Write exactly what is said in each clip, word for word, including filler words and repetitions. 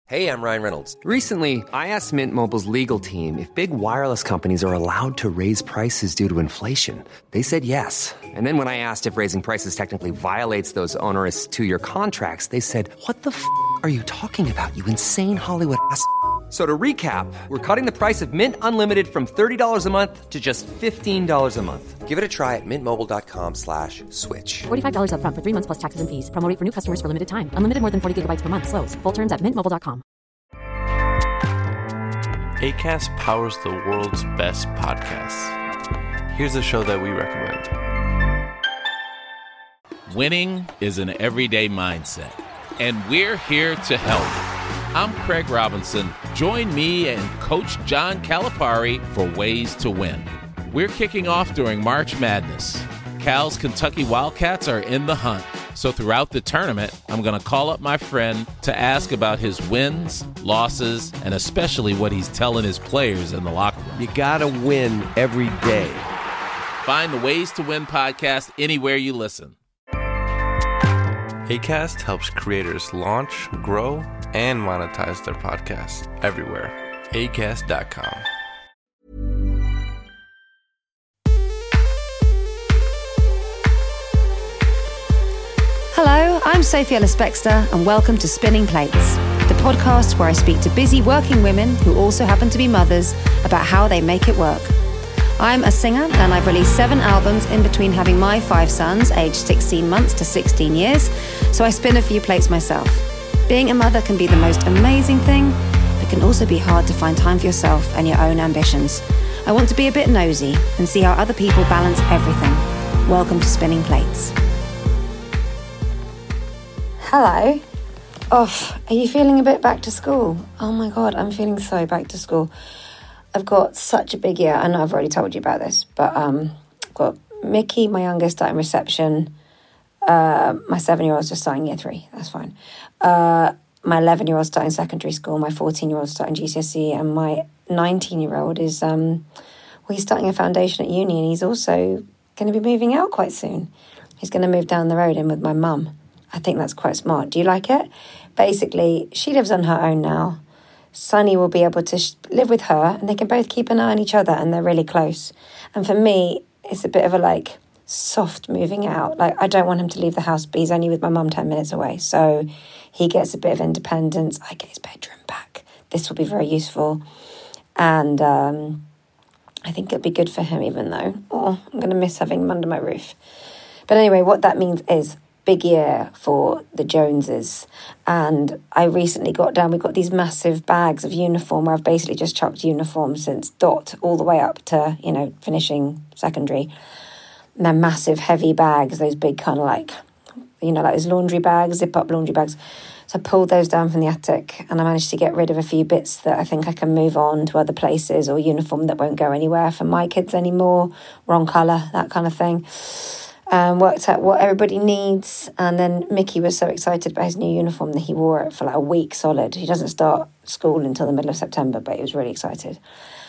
Hey, I'm Ryan Reynolds. Recently, I asked Mint Mobile's legal team if big wireless companies are allowed to raise prices due to inflation. They said yes. And then when I asked if raising prices technically violates those onerous two-year contracts, they said, what the f*** are you talking about, you insane Hollywood ass f- So to recap, we're cutting the price of Mint Unlimited from thirty dollars a month to just fifteen dollars a month. Give it a try at mintmobile.com slash switch. forty-five dollars up front for three months plus taxes and fees. Promo rate for new customers for limited time. Unlimited more than forty gigabytes per month. Slows full terms at mint mobile dot com. Acast powers the world's best podcasts. Here's a show that we recommend. Winning is an everyday mindset, and we're here to help. I'm Craig Robinson. Join me and Coach John Calipari for Ways to Win. We're kicking off during March Madness. Cal's Kentucky Wildcats are in the hunt. So throughout the tournament, I'm going to call up my friend to ask about his wins, losses, and especially what he's telling his players in the locker room. You got to win every day. Find the Ways to Win podcast anywhere you listen. Acast helps creators launch, grow, and monetize their podcasts everywhere. acast dot com. Hello, I'm Sophie Ellis-Bextor, and welcome to Spinning Plates, the podcast where I speak to busy working women who also happen to be mothers about how they make it work. I'm a singer, and I've released seven albums in between having my five sons, aged sixteen months to sixteen years, so I spin a few plates myself. Being a mother can be the most amazing thing, but can also be hard to find time for yourself and your own ambitions. I want to be a bit nosy and see how other people balance everything. Welcome to Spinning Plates. Hello. Oh, are you feeling a bit back to school? Oh my God, I'm feeling so back to school. I've got such a big year. I know I've already told you about this, but um, I've got Mickey, my youngest, starting reception. Uh, my seven-year-old's just starting year three. That's fine. Uh, my eleven-year-old starting secondary school. My fourteen-year-old starting G C S E. And my nineteen-year-old is, um, well, he's starting a foundation at uni, and he's also going to be moving out quite soon. He's going to move down the road in with my mum. I think that's quite smart. Do you like it? Basically, she lives on her own now. Sonny will be able to sh- live with her, and they can both keep an eye on each other, and they're really close. And for me, it's a bit of a, like, soft moving out. Like, I don't want him to leave the house, but he's only with my mum ten minutes away. So he gets a bit of independence. I get his bedroom back. This will be very useful. And um, I think it'll be good for him, even though, oh, I'm going to miss having him under my roof. But anyway, what that means is big year for the Joneses. And I recently got down, we got these massive bags of uniform where I've basically just chucked uniform since dot all the way up to, you know, finishing secondary. And they're massive, heavy bags, those big kind of like, you know, like those laundry bags, zip-up laundry bags. So I pulled those down from the attic, and I managed to get rid of a few bits that I think I can move on to other places, or uniform that won't go anywhere for my kids anymore, wrong colour, that kind of thing. Um, worked out what everybody needs, and then Mickey was so excited about his new uniform that he wore it for like a week solid. He doesn't start school until the middle of September, but he was really excited.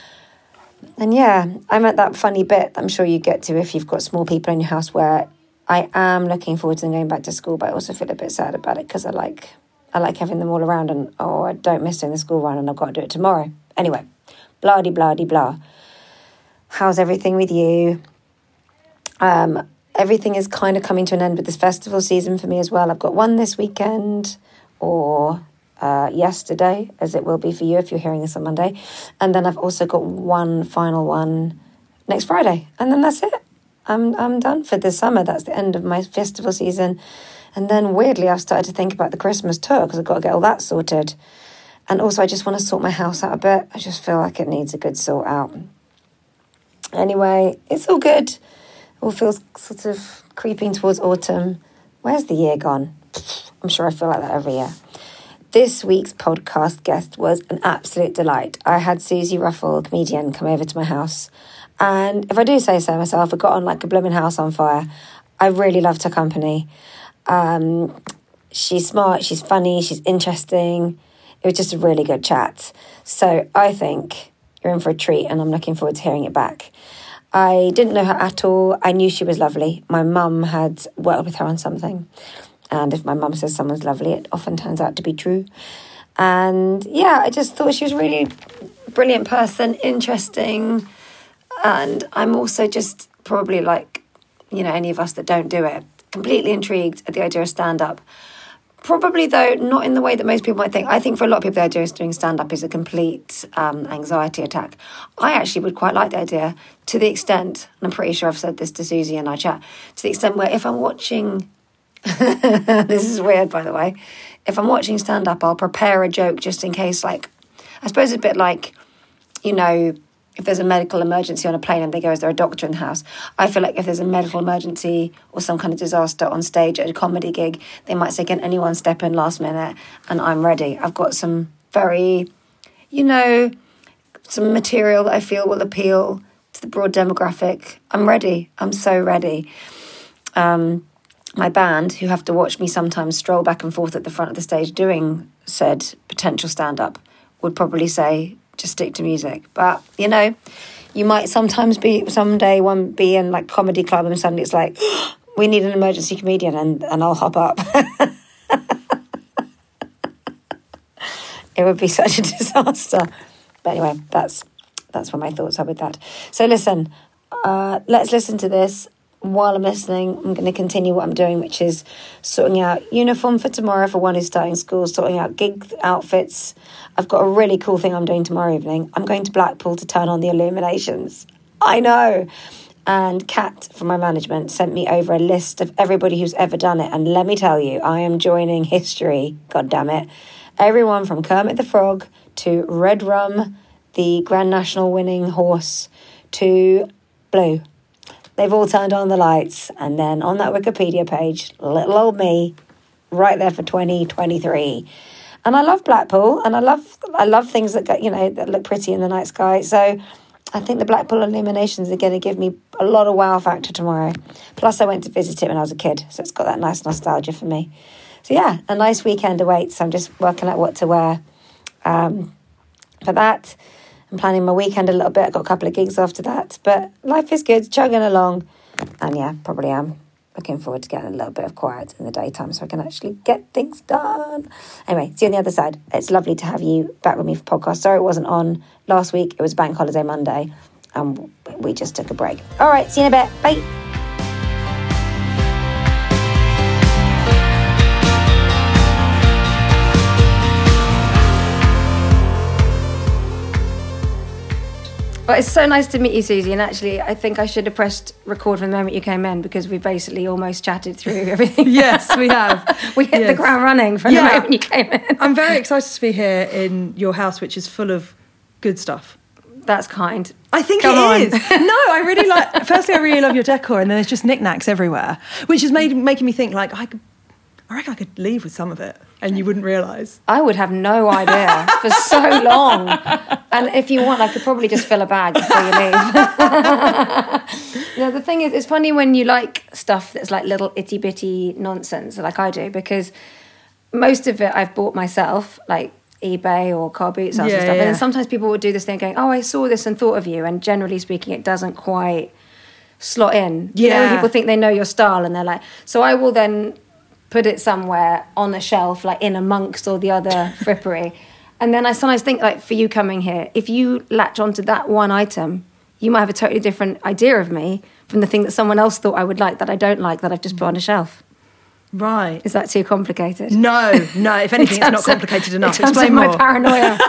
And yeah, I'm at that funny bit I'm sure you get to if you've got small people in your house, where I am looking forward to them going back to school, but I also feel a bit sad about it because I like I like having them all around, and oh, I don't miss doing the school run, and I've got to do it tomorrow. Anyway, blah-de-blah-de-blah. How's everything with you? Um... Everything is kind of coming to an end with this festival season for me as well. I've got one this weekend, or uh, yesterday, as it will be for you if you're hearing this on Monday. And then I've also got one final one next Friday. And then that's it. I'm I'm done for the summer. That's the end of my festival season. And then weirdly, I've started to think about the Christmas tour because I've got to get all that sorted. And also, I just want to sort my house out a bit. I just feel like it needs a good sort out. Anyway, it's all good. All feels sort of creeping towards autumn. Where's the year gone? I'm sure I feel like that every year. This week's podcast guest was an absolute delight. I had Susie Ruffle, comedian, come over to my house. And if I do say so myself, I got on like a blooming house on fire. I really loved her company. Um, she's smart, she's funny, she's interesting. It was just a really good chat. So I think you're in for a treat, and I'm looking forward to hearing it back. I didn't know her at all. I knew she was lovely. My mum had worked with her on something. And if my mum says someone's lovely, it often turns out to be true. And yeah, I just thought she was really brilliant person, interesting. And I'm also just probably like, you know, any of us that don't do it, completely intrigued at the idea of stand-up. Probably, though, not in the way that most people might think. I think for a lot of people, the idea of doing stand-up is a complete um, anxiety attack. I actually would quite like the idea to the extent, and I'm pretty sure I've said this to Susie and I chat, to the extent where if I'm watching, this is weird, by the way, if I'm watching stand-up, I'll prepare a joke just in case, like, I suppose it's a bit like, you know, if there's a medical emergency on a plane and they go, is there a doctor in the house? I feel like if there's a medical emergency or some kind of disaster on stage at a comedy gig, they might say, can anyone step in last minute? And I'm ready. I've got some very, you know, some material that I feel will appeal to the broad demographic. I'm ready. I'm so ready. Um, my band, who have to watch me sometimes stroll back and forth at the front of the stage doing said potential stand-up, would probably say, just stick to music. But, you know, you might sometimes be, someday one be in like comedy club and suddenly it's like, we need an emergency comedian, and, and I'll hop up. It would be such a disaster. But anyway, that's that's what my thoughts are with that. So listen, uh, let's listen to this. While I'm listening, I'm going to continue what I'm doing, which is sorting out uniform for tomorrow for one who's starting school, sorting out gig outfits. I've got a really cool thing I'm doing tomorrow evening. I'm going to Blackpool to turn on the illuminations. I know. And Kat from my management sent me over a list of everybody who's ever done it. And let me tell you, I am joining history, God damn it. Everyone from Kermit the Frog to Red Rum, the Grand National winning horse, to Blue. They've all turned on the lights, and then on that Wikipedia page, little old me, right there for twenty twenty-three. And I love Blackpool, and I love I love things that get, you know, that look pretty in the night sky. So I think the Blackpool illuminations are going to give me a lot of wow factor tomorrow. Plus, I went to visit it when I was a kid, so it's got that nice nostalgia for me. So yeah, a nice weekend awaits. I'm just working out what to wear um, for that. I'm planning my weekend a little bit. I've got a couple of gigs after that. But life is good, chugging along. And yeah, probably am looking forward to getting a little bit of quiet in the daytime so I can actually get things done. Anyway, see you on the other side. It's lovely to have you back with me for podcast. Sorry it wasn't on last week. It was Bank Holiday Monday. And we just took a break. All right, see you in a bit. Bye. Well, it's so nice to meet you, Susie, and actually I think I should have pressed record from the moment you came in because we basically almost chatted through everything. Yes, we have. We hit yes. the ground running from yeah. the moment you came in. I'm very excited to be here in your house, which is full of good stuff. That's kind. I think Come it on. is. No, I really like, firstly, I really love your decor, and then there's just knickknacks everywhere, which is made, making me think, like, I could, I reckon I could leave with some of it, and you wouldn't realise. I would have no idea for so long. And if you want, I could probably just fill a bag before you leave. You know, the thing is, it's funny when you like stuff that's like little itty-bitty nonsense, like I do, because most of it I've bought myself, like eBay or car boot sales yeah, and stuff. Yeah. And then sometimes people would do this thing going, oh, I saw this and thought of you. And generally speaking, it doesn't quite slot in. Yeah. You know, when people think they know your style and they're like, so I will then put it somewhere on a shelf, like in amongst all the other frippery. And then I sometimes think, like, for you coming here, if you latch onto that one item, you might have a totally different idea of me from the thing that someone else thought I would like that I don't like that I've just put on a shelf. Right. Is that too complicated? No, no. If anything, it's not complicated of, enough. In terms Explain of my more. paranoia.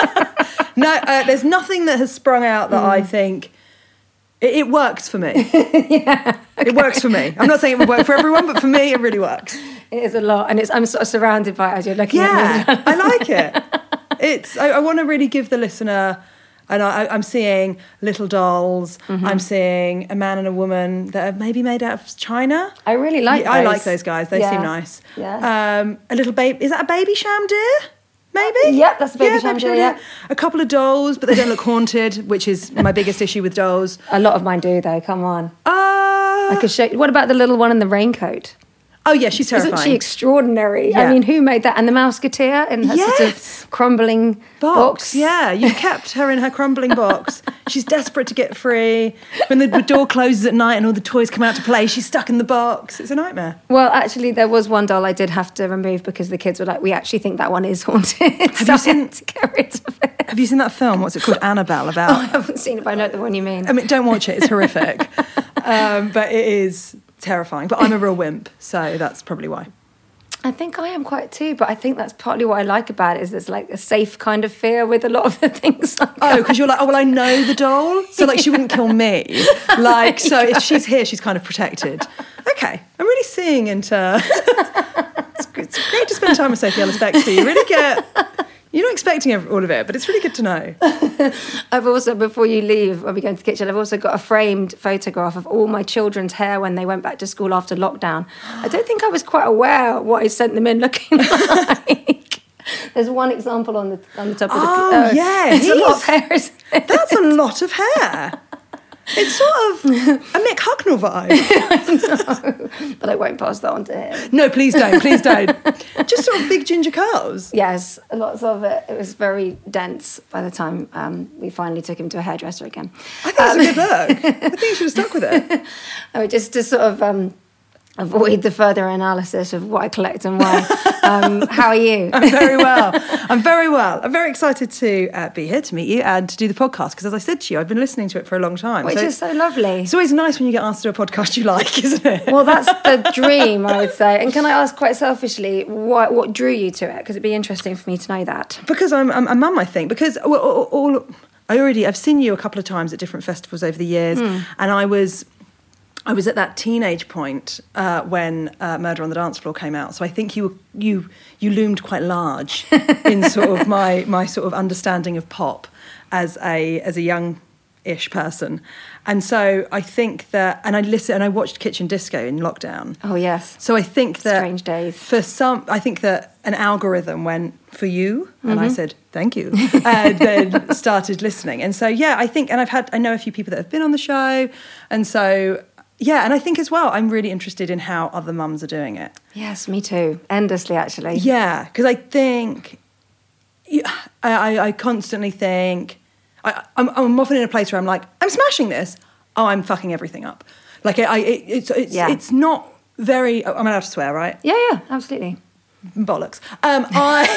No, uh, there's nothing that has sprung out that mm. I think... It, it works for me. yeah. Okay. It works for me. I'm not saying it would work for everyone, but for me, it really works. It is a lot, and it's I'm sort of surrounded by it as you're looking yeah, at me. I like it. It's. I, I want to really give the listener, and I, I'm seeing little dolls. Mm-hmm. I'm seeing a man and a woman that are maybe made out of China. I really like. Yeah, those. I like those guys. They yeah. seem nice. Yeah. Um, a little baby. Is that a baby sham deer? Maybe? Yep, that's a baby yeah, sham baby deer, yeah. A couple of dolls, but they don't look haunted, which is my biggest issue with dolls. A lot of mine do, though. Come on. Uh, I could show you. What about the little one in the raincoat? Oh, yeah, she's terrifying. Isn't she extraordinary? Yeah. I mean, who made that? And the Mouseketeer in her Yes. sort of crumbling box. box. Yeah, you kept her in her crumbling box. She's desperate to get free. When the door closes at night and all the toys come out to play, she's stuck in the box. It's a nightmare. Well, actually, there was one doll I did have to remove because the kids were like, we actually think that one is haunted. Have so you seen- I had to get rid of it. Have you seen that film? What's it called? Annabelle, about... Oh, I haven't seen it, but I know the one you mean. I mean, don't watch it. It's horrific. um, but it is terrifying. But I'm a real wimp, so that's probably why. I think I am quite too, but I think that's partly what I like about it, is there's like a safe kind of fear with a lot of the things. Like Oh, because you're like, oh, well, I know the doll. So, like, she wouldn't kill me. Like, so if she's here, she's kind of protected. Okay, I'm really seeing into... it's, it's great to spend time with Sophie Ellis-Bextor. You really get... You're not expecting all of it, but it's really good to know. I've also, before you leave, when we go into the kitchen, I've also got a framed photograph of all my children's hair when they went back to school after lockdown. I don't think I was quite aware what I sent them in looking like. There's one example on the on the top of the... Oh, oh yeah. It's a lot of hair, isn't it? That's a lot of hair. It's sort of a Mick Hucknall vibe. I know, but I won't pass that on to him. No, please don't, please don't. Just sort of big ginger curls. Yes, lots of it. It was very dense by the time um, we finally took him to a hairdresser again. I think it's a good look. I think you should have stuck with it. I mean, just to sort of um, avoid the further analysis of what I collect and why. Um, how are you? I'm very well. I'm very well. I'm very excited to uh, be here to meet you and to do the podcast because, as I said to you, I've been listening to it for a long time. Which so is so lovely. It's always nice when you get asked to do a podcast you like, isn't it? Well, that's the dream, I would say. And can I ask quite selfishly, what, what drew you to it? Because it'd be interesting for me to know that. Because I'm, I'm a mum, I think. Because all, all, all I already, I've seen you a couple of times at different festivals over the years, mm. and I was... I was at that teenage point uh, when uh, Murder on the Dance Floor came out, so I think you you you loomed quite large in sort of my my sort of understanding of pop as a as a young-ish person, and so I think that, and I listened and I watched Kitchen Disco in lockdown. Oh yes. So I think that Strange days. For some, I think that an algorithm went for you, and mm-hmm. I said thank you, and then started listening, and so yeah, I think, and I've had I know a few people that have been on the show, and so. Yeah, and I think as well, I'm really interested in how other mums are doing it. Yes, me too. Endlessly, actually. Yeah, because I think, I, I constantly think, I, I'm, I'm often in a place where I'm like, I'm smashing this. Oh, I'm fucking everything up. Like, I, it, it's it's yeah. it's not very, I'm allowed to swear, right? Yeah, yeah, absolutely. Bollocks. Um,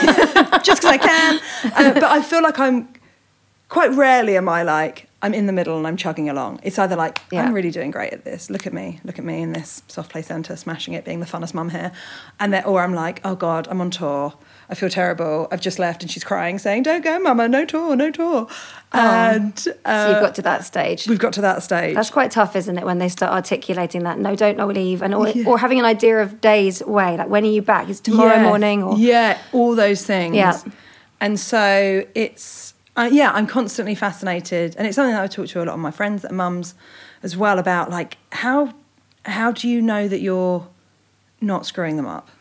I just because I can. Uh, but I feel like I'm, quite rarely am I like, I'm in the middle and I'm chugging along. It's either like, yeah. I'm really doing great at this. Look at me. Look at me in this soft play centre, smashing it, being the funnest mum here. And then, or I'm like, oh God, I'm on tour. I feel terrible. I've just left and she's crying, saying, don't go, mama, no tour, no tour. Oh. And uh, so you've got to that stage. We've got to that stage. That's quite tough, isn't it, when they start articulating that, no, don't not leave, and or, yeah. or having an idea of days away, like when are you back? Is tomorrow yeah. morning? Or Yeah, all those things. Yeah. And so it's, Uh, yeah, I'm constantly fascinated, and it's something that I talk to a lot of my friends that are mums as well about, like, how how do you know that you're not screwing them up?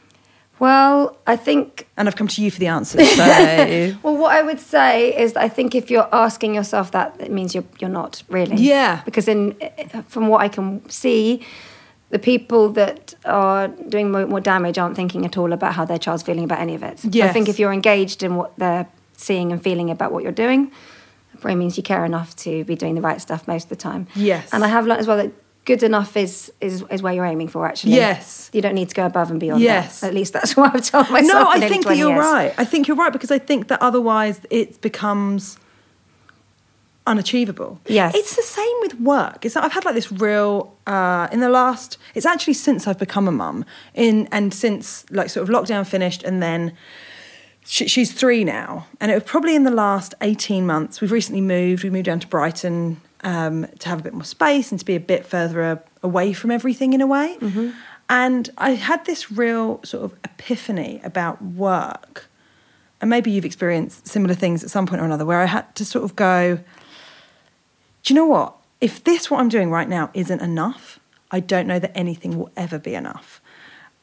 Well, I think... And I've come to you for the answers, so... Well, what I would say is that I think if you're asking yourself that, it means you're, you're not, really. Yeah. Because in from what I can see, the people that are doing more, more damage aren't thinking at all about how their child's feeling about any of it. Yes. I think if you're engaged in what they're seeing and feeling about what you're doing, it probably means you care enough to be doing the right stuff most of the time. Yes. And I have learned as well that good enough is is, is where you're aiming for, actually. Yes. You don't need to go above and beyond yes. that. At least that's what I've told myself. No, for I think that you're years. right. I think you're right, because I think that otherwise it becomes unachievable. Yes. It's the same with work. It's I've had like this real, uh, in the last, it's actually since I've become a mum, in and since like sort of lockdown finished, and then She, she's three now, and it was probably in the last eighteen months. We've recently moved. We moved down to Brighton um, to have a bit more space and to be a bit further a, away from everything in a way. Mm-hmm. And I had this real sort of epiphany about work, and maybe you've experienced similar things at some point or another, where I had to sort of go, do you know what? If this, what I'm doing right now, isn't enough, I don't know that anything will ever be enough.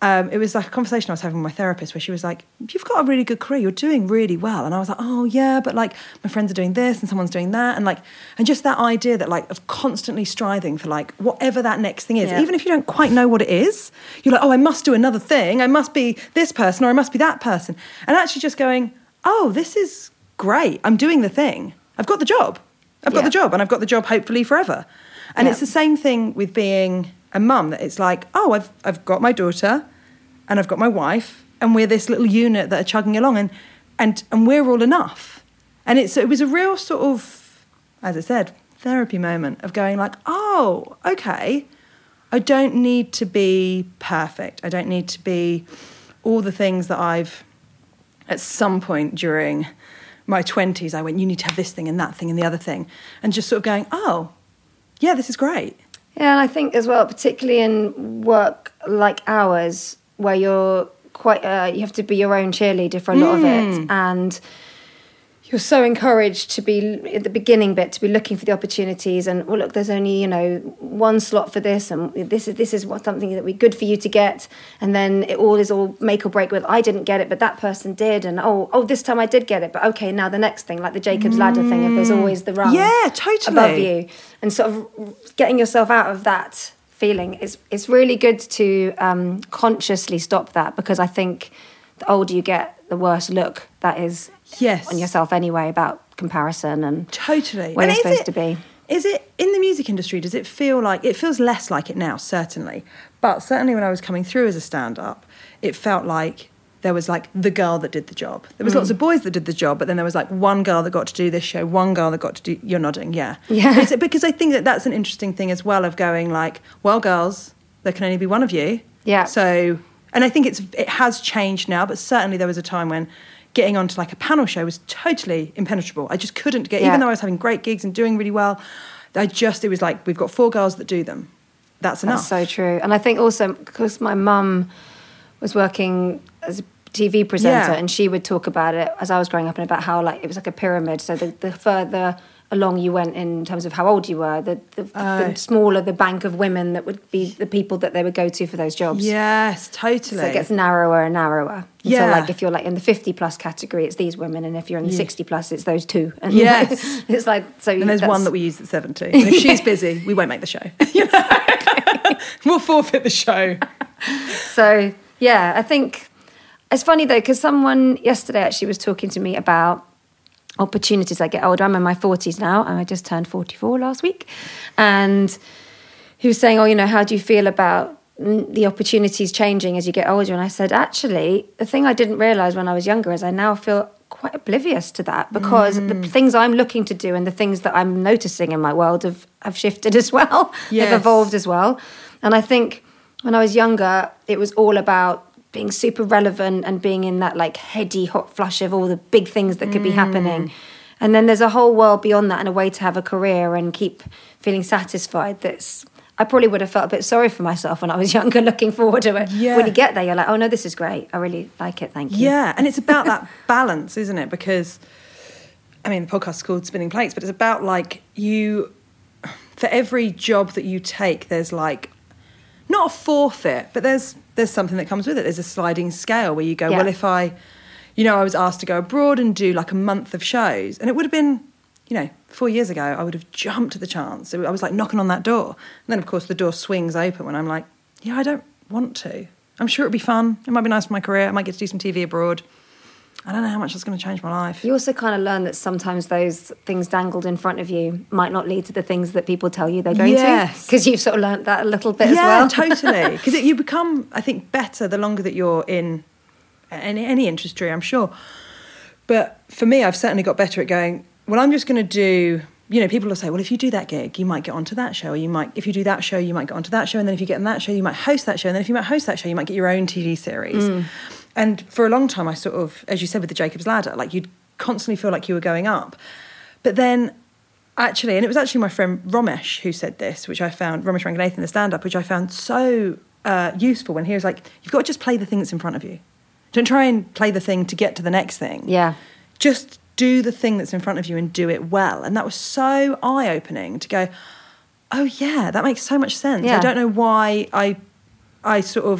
Um, it was like a conversation I was having with my therapist where she was like, you've got a really good career, you're doing really well. And I was like, oh yeah, but like my friends are doing this and someone's doing that. And like, and just that idea that like of constantly striving for like whatever that next thing is, Yeah. even if you don't quite know what it is, you're like, oh, I must do another thing. I must be this person or I must be that person. And actually just going, oh, this is great. I'm doing the thing. I've got the job. I've got Yeah. the job and I've got the job hopefully forever. And Yeah. it's the same thing with being a mum, that it's like, oh, I've I've got my daughter and I've got my wife and we're this little unit that are chugging along and and and we're all enough. And it's it was a real sort of, as I said, therapy moment of going like, oh, okay, I don't need to be perfect. I don't need to be all the things that I've, at some point during my twenties, I went, you need to have this thing and that thing and the other thing. And just sort of going, oh, yeah, this is great. Yeah, and I think as well, particularly in work like ours, where you're quite, uh, you have to be your own cheerleader for a lot of it, and you're so encouraged to be at the beginning bit to be looking for the opportunities. And well, look, there's only you know one slot for this, and this is this is what something that would be good for you to get. And then it all is all make or break with I didn't get it, but that person did, and oh oh this time I did get it, but okay now the next thing, like the Jacob's Ladder thing, if there's always the rung Yeah, totally. above you, and sort of getting yourself out of that feeling is it's really good to um, consciously stop that, because I think the older you get, the worse look that is Yes. on yourself anyway about comparison and Totally. where And they're is supposed it- to be. Is it, in the music industry, does it feel like, it feels less like it now, certainly. But certainly when I was coming through as a stand-up, it felt like there was like the girl that did the job. There was lots of boys that did the job, but then there was like one girl that got to do this show, one girl that got to do, you're nodding, yeah. Yeah. It's, because I think that that's an interesting thing as well of going like, well, girls, there can only be one of you. Yeah. So, and I think it's it has changed now, but certainly there was a time when getting onto like a panel show was totally impenetrable. I just couldn't get, Yeah. even though I was having great gigs and doing really well, I just, it was like, we've got four girls that do them. That's enough. That's so true. And I think also because my mum was working as a T V presenter, Yeah. and she would talk about it as I was growing up, and about how like it was like a pyramid. So the, the further along you went in terms of how old you were, the, the, Oh. the smaller the bank of women that would be the people that they would go to for those jobs. Yes, totally. So it gets narrower and narrower. And Yeah. So like if you're like in the fifty plus category, it's these women, and if you're in the Yeah. sixty plus, it's those two. And Yes. it's like so. And there's that's- one that we use at seventy. And if she's busy, we won't make the show. We'll forfeit the show. So yeah, I think it's funny though, because someone yesterday actually was talking to me about opportunities. I get older. I'm in my forties now, and I just turned forty-four last week. And he was saying, "Oh, you know, how do you feel about mm, the opportunities changing as you get older?" And I said, actually, the thing I didn't realise when I was younger is I now feel quite oblivious to that, because Mm. the things I'm looking to do and the things that I'm noticing in my world have, have shifted as well. Yes. They've evolved as well. And I think when I was younger, it was all about being super relevant and being in that like heady hot flush of all the big things that could be happening. And then there's a whole world beyond that, and a way to have a career and keep feeling satisfied. That's I probably would have felt a bit sorry for myself when I was younger, looking forward to it. Yeah. When you get there, you're like, oh no, this is great. I really like it. Thank you. Yeah, and it's about that balance, isn't it? Because, I mean, the podcast is called Spinning Plates, but it's about like you, for every job that you take, there's like, not a forfeit, but there's there's something that comes with it. There's a sliding scale where you go, Yeah. well, if I, you know, I was asked to go abroad and do like a month of shows, and it would have been, you know, four years ago, I would have jumped at the chance. So I was like knocking on that door. And then, of course, the door swings open when I'm like, yeah, I don't want to. I'm sure it'll be fun. It might be nice for my career. I might get to do some T V abroad. I don't know how much that's going to change my life. You also kind of learn that sometimes those things dangled in front of you might not lead to the things that people tell you they're going Yes. to. Because you've sort of learnt that a little bit as Yeah, well. totally. Because you become, I think, better the longer that you're in any, any industry, I'm sure. But for me, I've certainly got better at going, well, I'm just going to do, you know, people will say, well, if you do that gig, you might get onto that show. Or you might, if you do that show, you might get onto that show. And then if you get on that show, you might host that show. And then if you might host that show, you might get your own T V series. Mm. And for a long time, I sort of, as you said with the Jacob's Ladder, like you'd constantly feel like you were going up. But then actually, and it was actually my friend Romesh who said this, which I found, Romesh Ranganathan, the stand-up, which I found so uh, useful when he was like, you've got to just play the thing that's in front of you. Don't try and play the thing to get to the next thing. Yeah. Just do the thing that's in front of you and do it well. And that was so eye-opening to go, oh yeah, that makes so much sense. Yeah. I don't know why I, I sort of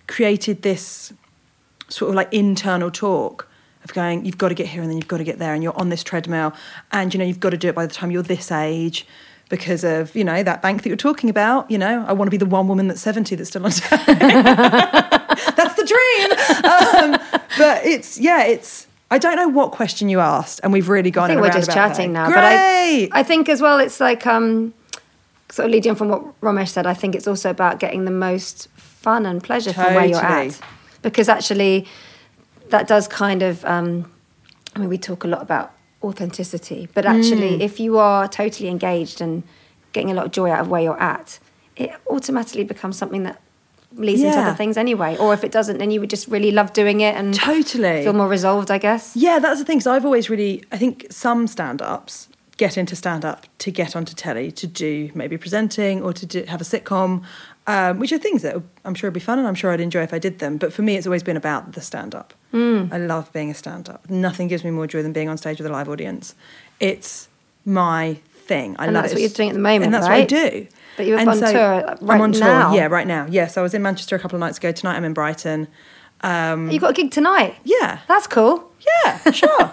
created this sort of like internal talk of going, you've got to get here and then you've got to get there, and you're on this treadmill, and, you know, you've got to do it by the time you're this age because of, you know, that bank that you're talking about. You know, I want to be the one woman that's seventy that's still on time. That's the dream. Um, but it's, yeah, it's, I don't know what question you asked, and we've really gone I think in a we're just roundabout chatting way. now. Great. But I, I think as well, it's like, um, sort of leading on from what Romesh said, I think it's also about getting the most fun and pleasure from where you're Totally. at. Because actually, that does kind of, um, I mean, we talk a lot about authenticity, but actually, Mm. if you are totally engaged and getting a lot of joy out of where you're at, it automatically becomes something that leads into Yeah. other things anyway. Or if it doesn't, then you would just really love doing it and Totally. feel more resolved, I guess. Yeah, that's the thing. So I've always really, I think some stand-ups get into stand-up to get onto telly, to do maybe presenting or to do, have a sitcom, um, which are things that I'm sure would be fun and I'm sure I'd enjoy if I did them. But for me, it's always been about the stand-up. Mm. I love being a stand-up. Nothing gives me more joy than being on stage with a live audience. It's my thing. I And love that's it. what you're doing at the moment, And that's right? what I do. But you're And on so tour like, I'm right on now. tour, yeah, right now. Yes, I was in Manchester a couple of nights ago. Tonight I'm in Brighton. Um, You've got a gig tonight? Yeah. That's cool. Yeah, sure.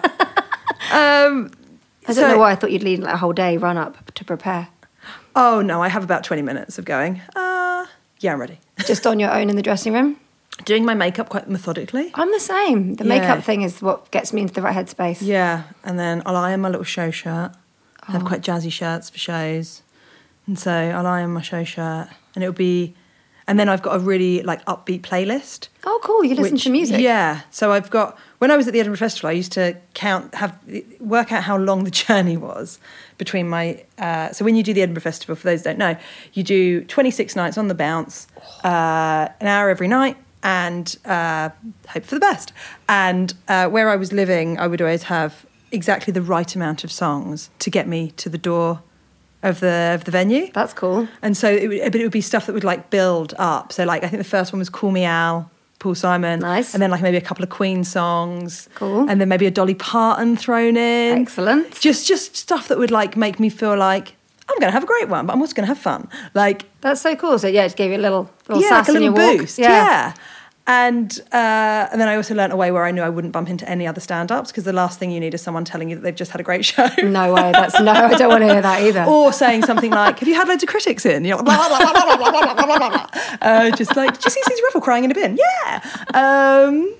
um, I don't so- know why I thought you'd lead like a whole day run up to prepare. Oh, no, I have about twenty minutes of going, uh, yeah, I'm ready. Just on your own in the dressing room? Doing my makeup quite methodically. I'm the same. The Yeah. makeup thing is what gets me into the right headspace. Yeah, and then I'll iron my little show shirt. I Oh. have quite jazzy shirts for shows. And so I'll iron my show shirt, and it'll be... And then I've got a really, like, upbeat playlist. Oh, cool. You listen which- to music? Yeah. So I've got... When I was at the Edinburgh Festival, I used to count, have work out how long the journey was between my... Uh, so when you do the Edinburgh Festival, for those who don't know, you do twenty-six nights on the bounce, uh, an hour every night, and uh, hope for the best. And uh, where I was living, I would always have exactly the right amount of songs to get me to the door of the of the venue. That's cool. And so it would, but it would be stuff that would like build up. So like I think the first one was Call Me Al, Paul Simon. Nice. And then like maybe a couple of Queen songs. Cool. And then maybe a Dolly Parton thrown in. Excellent. Just just stuff that would like make me feel like I'm going to have a great one, but I'm also going to have fun. Like That's so cool. So yeah, it gave you a little, little yeah, sass like a in little your walk. boost. Yeah. And uh, and then I also learnt a way where I knew I wouldn't bump into any other stand-ups, because the last thing you need is someone telling you that they've just had a great show. No way. That's no. I don't want to hear that either. Or saying something like, have you had loads of critics in? You're like, blah, blah, blah, blah, blah, blah, blah, blah, blah. Uh, just like, did you see Susie Ruffle crying in a bin? Yeah. Um,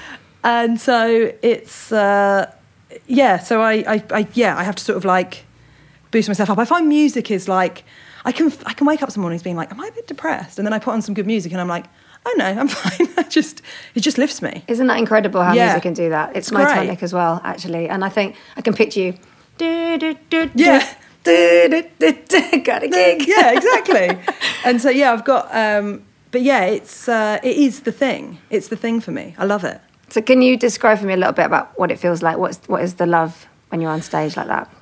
and so it's, uh, yeah, so I, I, I, yeah, I have to sort of like boost myself up. I find music is like, I can, I can wake up some mornings being like, am I a bit depressed? And then I put on some good music and I'm like, oh no, I'm fine. I just, it just lifts me. Isn't that incredible how Yeah. music can do that? It's, It's my great. tonic as well, actually. And I think I can picture you. Do, do, do, do, Yeah. do, do, do, do, got a gig. Yeah, exactly. And so yeah, I've got, um, but yeah, it's uh, it is the thing. It's the thing for me. I love it. So can you describe for me a little bit about what it feels like? What's what is the love when you're on stage like that?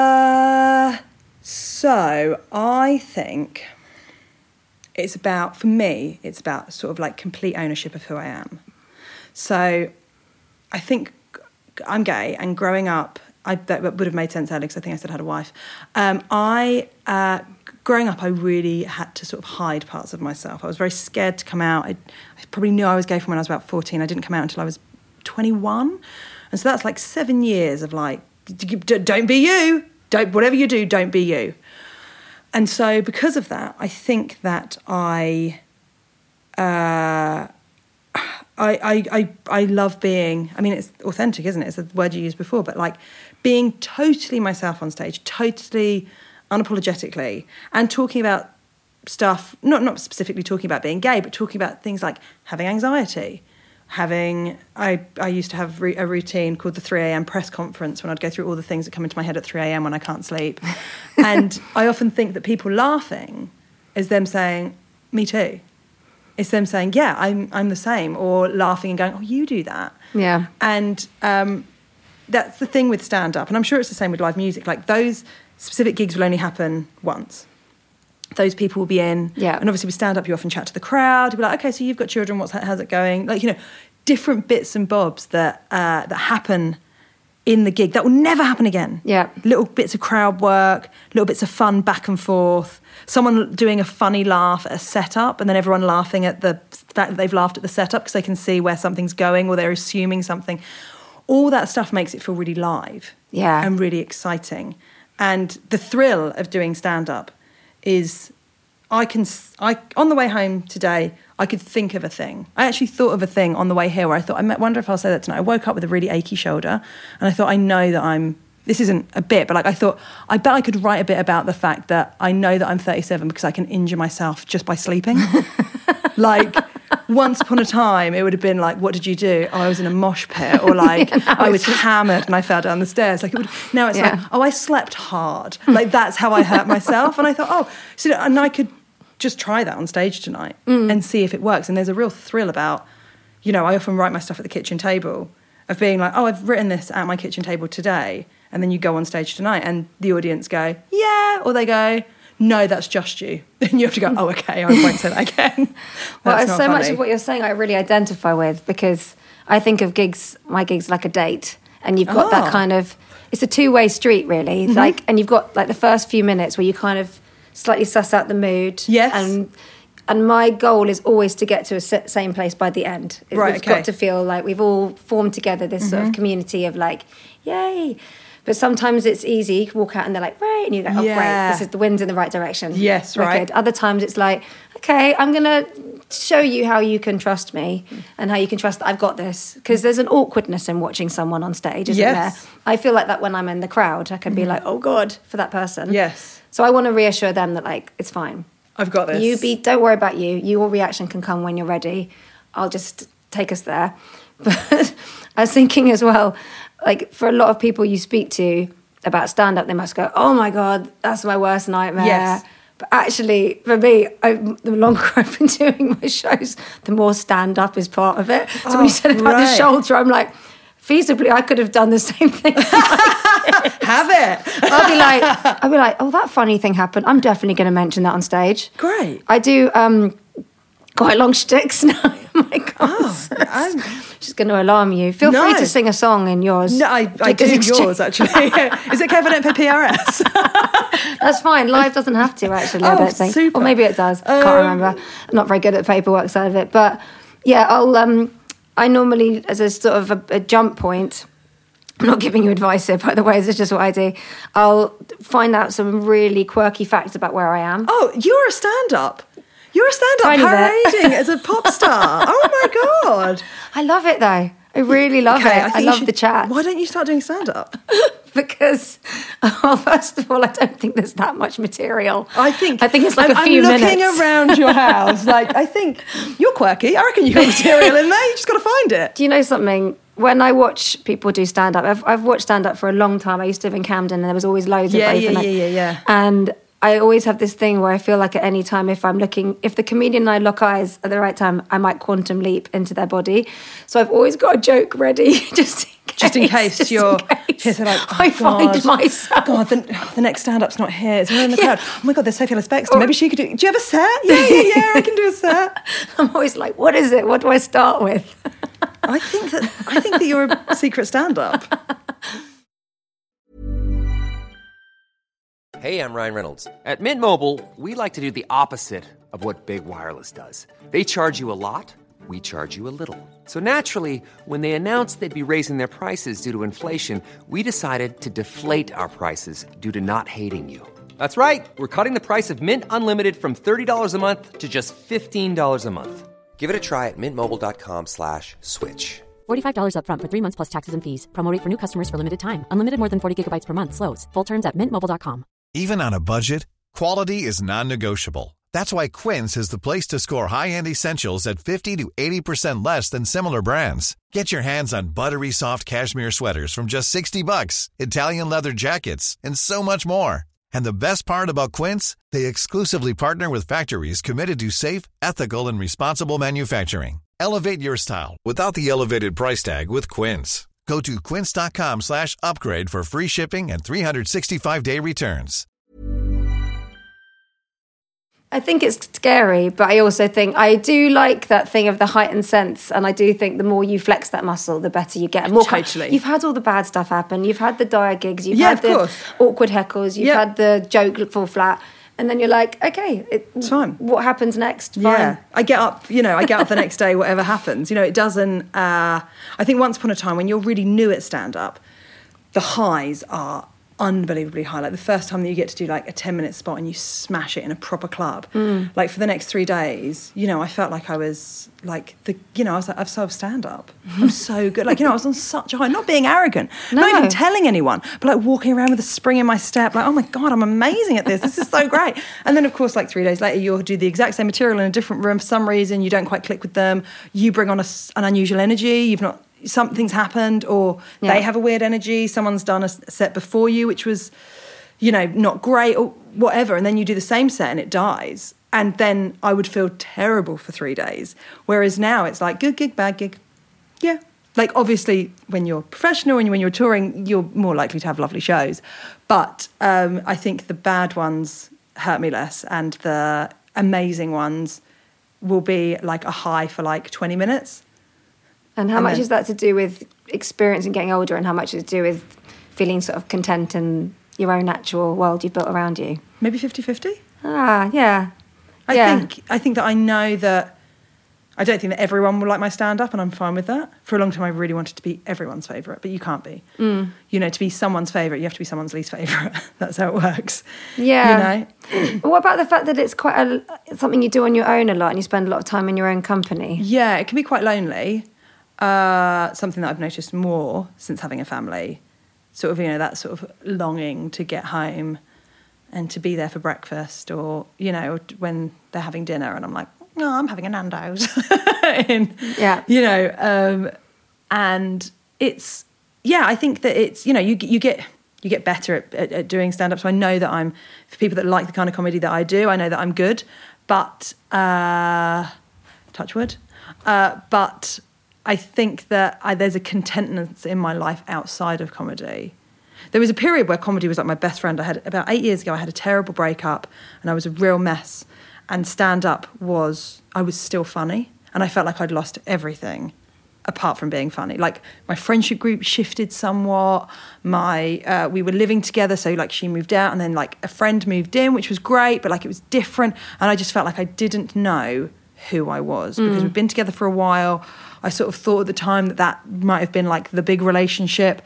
Uh, so I think it's about, for me, it's about sort of like complete ownership of who I am. So I think I'm gay, and growing up, I, that would have made sense earlier because I think I said I had a wife. Um, I, uh, growing up, I really had to sort of hide parts of myself. I was very scared to come out. I, I probably knew I was gay from when I was about fourteen. I didn't come out until I was twenty-one. And so that's like seven years of like, d- d- don't be you. Don't, whatever you do, don't be you. And so because of that, I think that I... Uh, I, I, I, I love being, I mean, it's authentic, isn't it? It's a word you used before, but like being totally myself on stage, totally unapologetically, and talking about stuff, not, not specifically talking about being gay, but talking about things like having anxiety, having, I, I used to have re, a routine called the three a.m. press conference when I'd go through all the things that come into my head at three a.m. when I can't sleep. And I often think that people laughing is them saying, me too. It's them saying, yeah, I'm I'm the same, or laughing and going, oh, you do that. Yeah. And um, that's the thing with stand-up, and I'm sure it's the same with live music. Like, those specific gigs will only happen once. Those people will be in. Yeah. And obviously with stand-up, you often chat to the crowd. You'll be like, okay, so you've got children, what's how's it going? Like, you know, different bits and bobs that uh, that happen in the gig. That will never happen again. Yeah. Little bits of crowd work, little bits of fun back and forth. Someone doing a funny laugh at a setup and then everyone laughing at the fact that they've laughed at the setup because they can see where something's going or they're assuming something. All that stuff makes it feel really live. Yeah. And really exciting. And the thrill of doing stand-up is I can, I on the way home today, I could think of a thing. I actually thought of a thing on the way here where I thought, I wonder if I'll say that tonight. I woke up with a really achy shoulder and I thought, I know that I'm, this isn't a bit, but like I thought, I bet I could write a bit about the fact that I know that I'm thirty-seven because I can injure myself just by sleeping. Like, once upon a time, it would have been like, what did you do? Oh, I was in a mosh pit. Or like, yeah, I was just... hammered and I fell down the stairs. Like it would. Now it's yeah. like, oh, I slept hard. Like that's how I hurt myself. And I thought, oh, so and I could just try that on stage tonight mm. and see if it works. And there's a real thrill about, you know, I often write my stuff at the kitchen table of being like, oh, I've written this at my kitchen table today. And then you go on stage tonight and the audience go, yeah. Or they go, no, that's just you. And you have to go, oh, okay, I won't say that again. Well, so funny. much of what you're saying I really identify with because I think of gigs, my gigs like a date. And you've got oh. that kind of, it's a two-way street really. Mm-hmm. Like, and you've got like the first few minutes where you kind of slightly suss out the mood. Yes. And and my goal is always to get to a same place by the end. Right, we've okay. got to feel like we've all formed together this mm-hmm. sort of community of like, yay. But sometimes it's easy. You can walk out and they're like, right. And you go, oh, yeah. great. This is the wind's in the right direction. Yes, Wicked. right. Other times it's like, okay, I'm going to show you how you can trust me and how you can trust that I've got this. Because there's an awkwardness in watching someone on stage, isn't yes. there? I feel like that when I'm in the crowd. I can mm. be like, oh, God, for that person. Yes. So I want to reassure them that, like, it's fine. I've got this. You be, don't worry about you. Your reaction can come when you're ready. I'll just take us there. But I was thinking as well, like, for a lot of people you speak to about stand-up, they must go, oh my God, that's my worst nightmare. Yes. But actually, for me, I, the longer I've been doing my shows, the more stand-up is part of it. So oh, when you said about right. the shoulder, I'm like, feasibly, I could have done the same thing. Have it. I'll be like, I'll be like, oh, that funny thing happened. I'm definitely going to mention that on stage. Great. I do um, quite long shticks now. Oh my God. Oh, I'm just going to alarm you. Feel no. free to sing a song in yours. No, I, I do yours, actually. Is it Kevin at P R S? That's fine. Live doesn't have to, actually, oh, I don't think. Super. Or maybe it does. Um, Can't remember. I'm not very good at the paperwork side of it. But yeah, I'll. Um, I normally, as a sort of a, a jump point, I'm not giving you advice here, by the way, this is just what I do. I'll find out some really quirky facts about where I am. Oh, you're a stand-up. You're a stand-up parading as a pop star. Oh, my God. I love it, though. I really love okay, it. I, I love should, the chat. Why don't you start doing stand-up? Because, well, first of all, I don't think there's that much material. I think I think it's like I'm, a few I'm minutes. I'm looking around your house. Like, I think you're quirky. I reckon you've got material in there. You just got to find it. Do you know something? When I watch people do stand-up, I've, I've watched stand-up for a long time. I used to live in Camden and there was always loads yeah, of yeah, open. Yeah, yeah, yeah, yeah. And I always have this thing where I feel like at any time, if I'm looking, if the comedian and I lock eyes at the right time, I might quantum leap into their body. So I've always got a joke ready, just in case. Just in case just you're in case here, so like, oh I God, find myself. God, the, oh, the next stand-up's not here. It's in the Yeah. crowd. Oh my God, there's Sophie Ellis-Bextor. Maybe she could do. Do you have a set? Yeah, yeah, yeah. I can do a set. I'm always like, what is it? What do I start with? I think that I think that you're a secret stand-up. Hey, I'm Ryan Reynolds. At Mint Mobile, we like to do the opposite of what Big Wireless does. They charge you a lot, we charge you a little. So naturally, when they announced they'd be raising their prices due to inflation, we decided to deflate our prices due to not hating you. That's right. We're cutting the price of Mint Unlimited from thirty dollars a month to just fifteen dollars a month. Give it a try at mintmobile.com slash switch. forty-five dollars up front for three months plus taxes and fees. Promo rate for new customers for limited time. Unlimited more than forty gigabytes per month. Slows full terms at mint mobile dot com. Even on a budget, quality is non-negotiable. That's why Quince is the place to score high-end essentials at fifty to eighty percent less than similar brands. Get your hands on buttery soft cashmere sweaters from just sixty bucks, Italian leather jackets, and so much more. And the best part about Quince, they exclusively partner with factories committed to safe, ethical, and responsible manufacturing. Elevate your style without the elevated price tag with Quince. Go to quince.com slash upgrade for free shipping and three sixty-five day returns. I think it's scary, but I also think I do like that thing of the heightened sense, and I do think the more you flex that muscle, the better you get. And more Totally. You've had all the bad stuff happen. You've had the dire gigs. You've Yeah, had of the course. awkward heckles. You've Yeah. had the joke fall flat. And then you're like, okay, it, It's fine. What happens next? Fine. Yeah, I get up, you know, I get up the next day, whatever happens. You know, it doesn't, uh, I think once upon a time when you're really new at stand-up, the highs are unbelievably high. Like the first time that you get to do like a ten minute spot and you smash it in a proper club. Mm. Like for the next three days, you know, I felt like I was like the, you know, I was like, I've solved stand-up. I'm so good. Like, you know, I was on such a high, not being arrogant, No. not even telling anyone, but like walking around with a spring in my step, like, oh my God, I'm amazing at this. This is so great. And then of course, like three days later, you'll do the exact same material in a different room. For some reason, you don't quite click with them. You bring on a, s- an unusual energy. You've not, something's happened, or Yeah. they have a weird energy. Someone's done a s- set before you, which was, you know, not great or whatever. And then you do the same set and it dies. And then I would feel terrible for three days. Whereas now it's like, good gig, bad gig. Yeah. Like, obviously, when you're professional and when you're touring, you're more likely to have lovely shows. But um, I think the bad ones hurt me less, and the amazing ones will be like a high for like twenty minutes. And how And much then- is that to do with experience and getting older, and how much is to do with feeling sort of content in your own natural world you've built around you? Maybe fifty-fifty? Ah, yeah. I Yeah. think I think that I know that I don't think that everyone will like my stand-up, and I'm fine with that. For a long time, I really wanted to be everyone's favourite, but you can't be. Mm. You know, to be someone's favourite, you have to be someone's least favourite. That's how it works. Yeah. You know? What about the fact that it's quite a, something you do on your own a lot, and you spend a lot of time in your own company? Yeah, it can be quite lonely. Uh, something that I've noticed more since having a family. Sort of, you know, that sort of longing to get home and to be there for breakfast, or, you know, when they're having dinner and I'm like, no, I'm having a Nando's. and, Yeah. You know, um, and it's, yeah, I think that it's, you know, you you get you get better at, at, at doing stand-up. So I know that I'm, for people that like the kind of comedy that I do, I know that I'm good. But, uh, touch wood, uh, but I think that I, there's a contentness in my life outside of comedy. There was a period where comedy was like my best friend. I had, about eight years ago, I had a terrible breakup and I was a real mess. And stand-up was, I was still funny. And I felt like I'd lost everything apart from being funny. Like, my friendship group shifted somewhat. My, uh, we were living together, so like she moved out and then like a friend moved in, which was great, but like it was different. And I just felt like I didn't know who I was because we'd been together for a while. I sort of thought at the time that that might have been like the big relationship,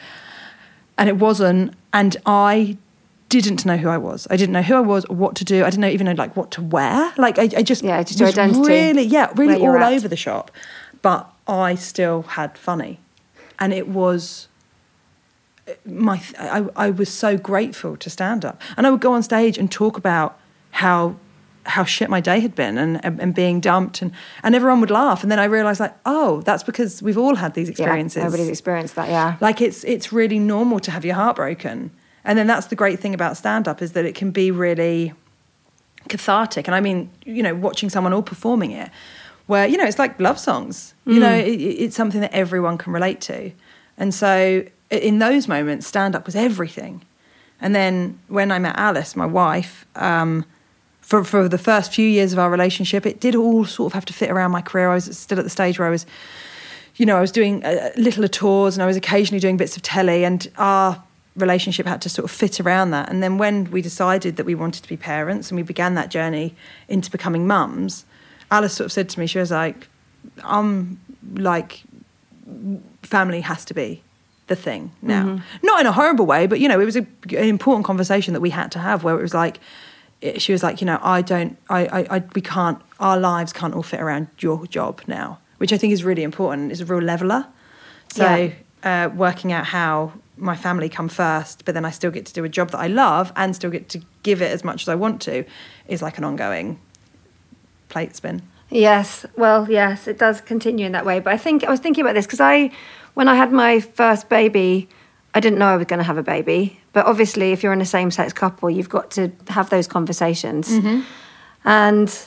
and it wasn't. And I didn't know who I was. I didn't know who I was or what to do. I didn't know, even know like what to wear. Like I, I just Yeah, just your was identity, really, yeah, really where you're all at. over the shop. But I still had funny, and it was my. I, I was so grateful to stand up, and I would go on stage and talk about how how shit my day had been, and, and, and being dumped, and, and everyone would laugh. And then I realised, like, oh, that's because we've all had these experiences. Yeah, everybody's experienced that, yeah. Like, it's it's really normal to have your heart broken. And then that's the great thing about stand-up, is that it can be really cathartic. And I mean, you know, watching someone all performing it, where, you know, it's like love songs. You Mm. know, it, it's something that everyone can relate to. And so in those moments, stand-up was everything. And then when I met Alice, my wife, um, for, for the first few years of our relationship, it did all sort of have to fit around my career. I was still at the stage where I was, you know, I was doing uh, little tours, and I was occasionally doing bits of telly, and our relationship had to sort of fit around that. And then when we decided that we wanted to be parents and we began that journey into becoming mums, Alice sort of said to me, she was like, I'm like, family has to be the thing now. Mhm. Not in a horrible way, but, you know, it was a, an important conversation that we had to have, where it was like, it, she was like, you know, I don't, I, I, I, we can't, our lives can't all fit around your job now, which I think is really important. It's a real leveller. So Yeah. uh, working out how my family come first, but then I still get to do a job that I love and still get to give it as much as I want to, is like an ongoing plate spin. Yes, well, yes, it does continue in that way. But I think I was thinking about this because I, when I had my first baby, I didn't know I was going to have a baby. But obviously, if you're in a same-sex couple, you've got to have those conversations. Mm-hmm. And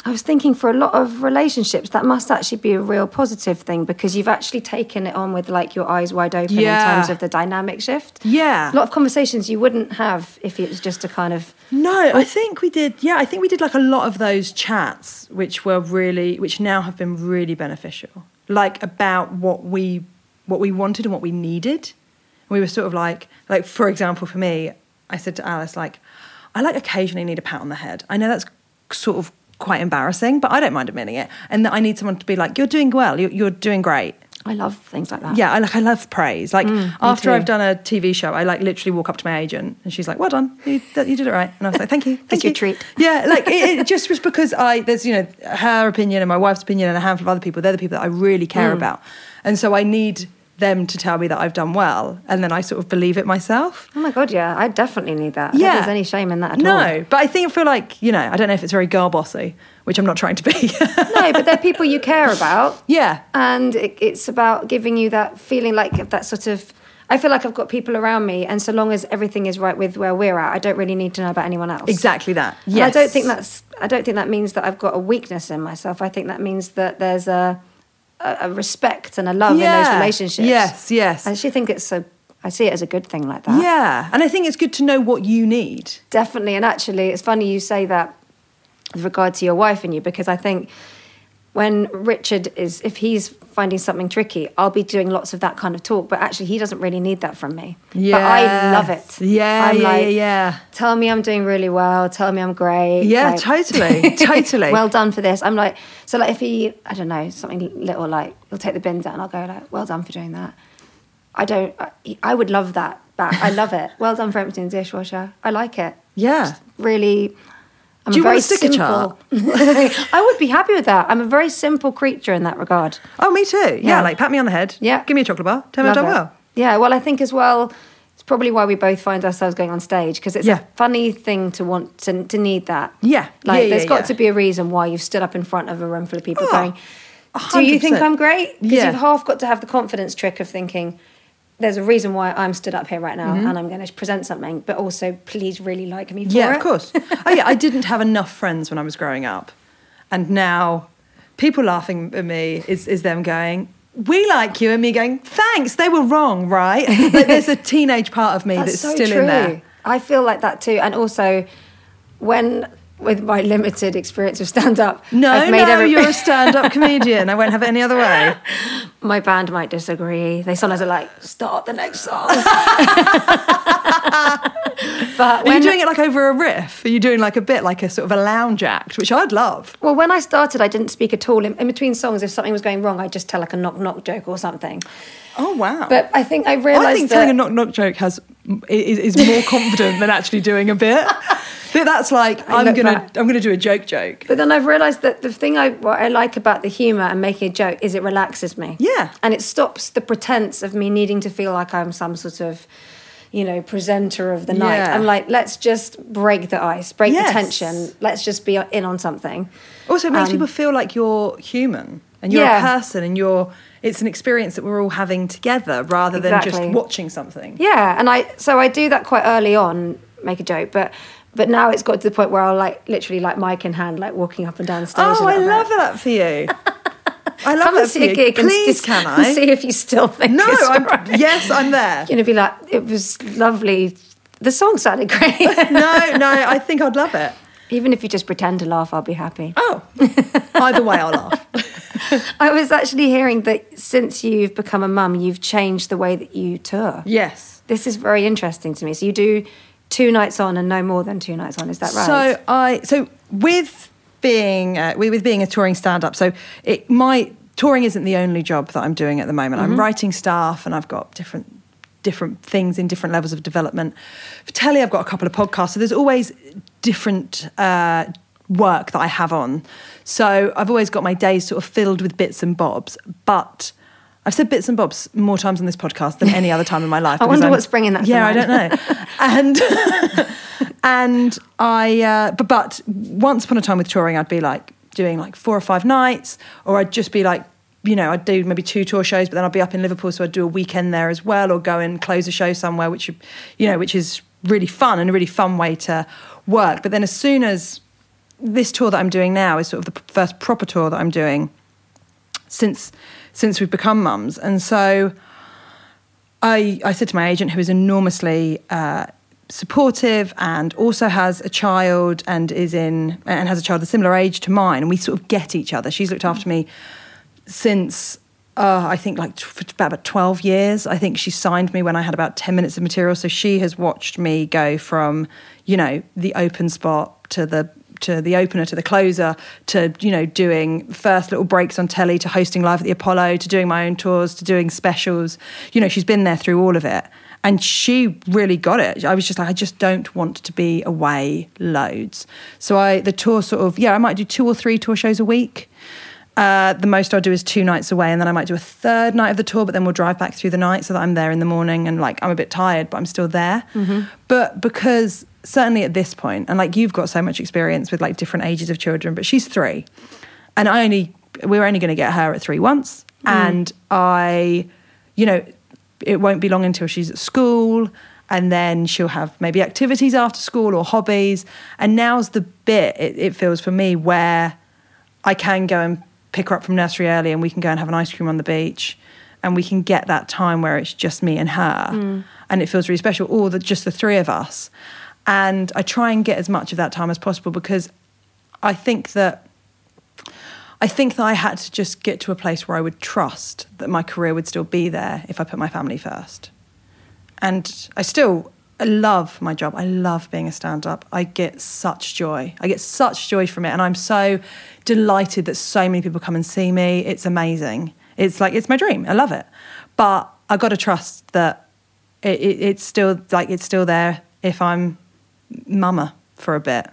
I was thinking for a lot of relationships, that must actually be a real positive thing because you've actually taken it on with like your eyes wide open Yeah. in terms of the dynamic shift. Yeah. A lot of conversations you wouldn't have if it was just a kind of... No, I think we did, yeah, I think we did like a lot of those chats, which were really, which now have been really beneficial. Like about what we, what we wanted and what we needed. We were sort of like, like for example, for me, I said to Alice, like, I like occasionally need a pat on the head. I know that's sort of quite embarrassing, but I don't mind admitting it. And that I need someone to be like, you're doing well, you're, you're doing great. I love things like that. Yeah, I like I love praise. Like Mm, after too. I've done a T V show, I like literally walk up to my agent and she's like, "Well done, you, that, you did it right." And I was like, "Thank you, thank It's you." your treat. Yeah, like it, it just was because I there's you know her opinion and my wife's opinion and a handful of other people. They're the people that I really care Mm. about, and so I need them to tell me that I've done well, and then I sort of believe it myself. Oh my God, yeah, I definitely need that. I Yeah. don't think there's any shame in that at no, all. No, but I think I feel like you know I don't know if it's very girl bossy, which I'm not trying to be. No, but they're people you care about. Yeah. And it, it's about giving you that feeling like that sort of... I feel like I've got people around me, and so long as everything is right with where we're at, I don't really need to know about anyone else. Exactly that. And Yes. I don't think that's... I don't think that means that I've got a weakness in myself. I think that means that there's a, a, a respect and a love in those Yeah. relationships. Yes, yes. I actually think it's so... I see it as a good thing like that. Yeah, and I think it's good to know what you need. Definitely. And actually, it's funny you say that with regard to your wife and you, because I think when Richard is, if he's finding something tricky, I'll be doing lots of that kind of talk, but actually he doesn't really need that from me. But I love it. Yeah, I'm yeah, like, yeah, yeah. Tell me I'm doing really well. Tell me I'm great. Yeah, Like, totally, totally. well done for this. I'm like, so like if he, I don't know, something little like, he'll take the bins out and I'll go like, well done for doing that. I don't, I, I would love that back. I love it. Well done for emptying the dishwasher. I like it. Yeah. Just really... I'm Do you a very want a sticker simple, I would be happy with that. I'm a very simple creature in that regard. Oh, me too. Yeah, Yeah. like pat me on the head. Yeah. Give me a chocolate bar. Tell me I've Love done it. well. Yeah, well, I think as well, it's probably why we both find ourselves going on stage, because it's Yeah. a funny thing to want to, to need that. Yeah. Like, Yeah, there's yeah, got yeah. to be a reason why you've stood up in front of a room full of people Oh, going, one do hundred you think percent. I'm great? Because Yeah. you've half got to have the confidence trick of thinking, there's a reason why I'm stood up here right now and I'm going to present something, but also please really like me for Mm-hmm. Yeah, it. of course. Oh, yeah, I didn't have enough friends when I was growing up. And now people laughing at me is, is them going, we like you, and me going, thanks, they were wrong, right? Like, there's a teenage part of me that's, That's so still true. in there. I feel like that too. And also, when with my limited experience of stand-up, No, I've made no, every- you're a stand-up comedian. I won't have it any other way. My band might disagree. They sometimes are like, start the next song. But Are when, you doing it like over a riff? Are you doing like a bit like a sort of a lounge act, which I'd love? well, when I started, I didn't speak at all. In, in between songs, if something was going wrong, I'd just tell like a knock-knock joke or something. Oh, wow. But I think I realised I think that... telling a knock-knock joke has is, is more confident than actually doing a bit. But that's like, I I'm look gonna back. I'm gonna do a joke joke. But then I've realised that the thing I what I like about the humour and making a joke is it relaxes me. Yeah. And it stops the pretense of me needing to feel like I'm some sort of, you know, presenter of the night. Yeah. I'm like, let's just break the ice, break Yes. the tension. Let's just be in on something. Also, it makes Um, people feel like you're human and you're Yeah. a person and you're. It's an experience that we're all having together rather than Exactly. just watching something. Yeah, and I so I do that quite early on, make a joke, but but now it's got to the point where I'll like literally like mic in hand, like walking up and down stage. Oh, a I little love bit. that for you. I love Come that and for see you. a gig and Please, s- can and I? see if you still think No, it's I'm, all right. yes, I'm there. You're gonna be like, it was lovely. The song sounded great. No, no, I think I'd love it. Even if you just pretend to laugh, I'll be happy. Oh, either way, I'll laugh. I was actually hearing that since you've become a mum, you've changed the way that you tour. Yes. This is very interesting to me. So you do two nights on and no more than two nights on. Is that right? So I so with being uh, with with being a touring stand-up, so it my touring isn't the only job that I'm doing at the moment. Mm-hmm. I'm writing stuff, and I've got different different things in different levels of development. For telly, I've got a couple of podcasts, so there's always different uh, work that I have on. So I've always got my days sort of filled with bits and bobs, but I've said bits and bobs more times on this podcast than any other time in my life. I because wonder I'm- what's bringing that to Yeah, I mind. don't know. And and I, uh, but, but once upon a time with touring, I'd be like doing like four or five nights, or I'd just be like, you know, I'd do maybe two tour shows, but then I'd be up in Liverpool, so I'd do a weekend there as well, or go and close a show somewhere, which, you know, which is really fun and a really fun way to work. But then as soon as this tour that I'm doing now is sort of the first proper tour that I'm doing since since we've become mums. And so I I said to my agent, who is enormously uh, supportive and also has a child and is in and has a child a similar age to mine, and we sort of get each other. She's looked after me since uh, I think like for about twelve years. I think she signed me when I had about ten minutes of material, so she has watched me go from, you know, the open spot to the to the opener to the closer to, you know, doing first little breaks on telly to hosting live at the Apollo to doing my own tours to doing specials. You know, she's been there through all of it. And she really got it. I was just like, I just don't want to be away loads. So I, the tour sort of, yeah, I might do two or three tour shows a week. Uh, the most I'll do is two nights away, and then I might do a third night of the tour, but then we'll drive back through the night so that I'm there in the morning and like I'm a bit tired, but I'm still there. Mm-hmm. But because certainly at this point, and like you've got so much experience with like different ages of children, but she's three. And I only, we're only going to get her at three once. Mm. And I, you know, it won't be long until she's at school, and then she'll have maybe activities after school or hobbies. And now's the bit, it, it feels for me, where I can go and pick her up from nursery early and we can go and have an ice cream on the beach and we can get that time where it's just me and her. Mm. And it feels really special, or the, just the three of us. And I try and get as much of that time as possible, because I think that I think that I had to just get to a place where I would trust that my career would still be there if I put my family first. And I still I love my job. I love being a stand-up. I get such joy. I get such joy from it. And I'm so delighted that so many people come and see me. It's amazing. It's like, it's my dream. I love it. But I've got to trust that it, it, it's still like it's still there if I'm mama for a bit.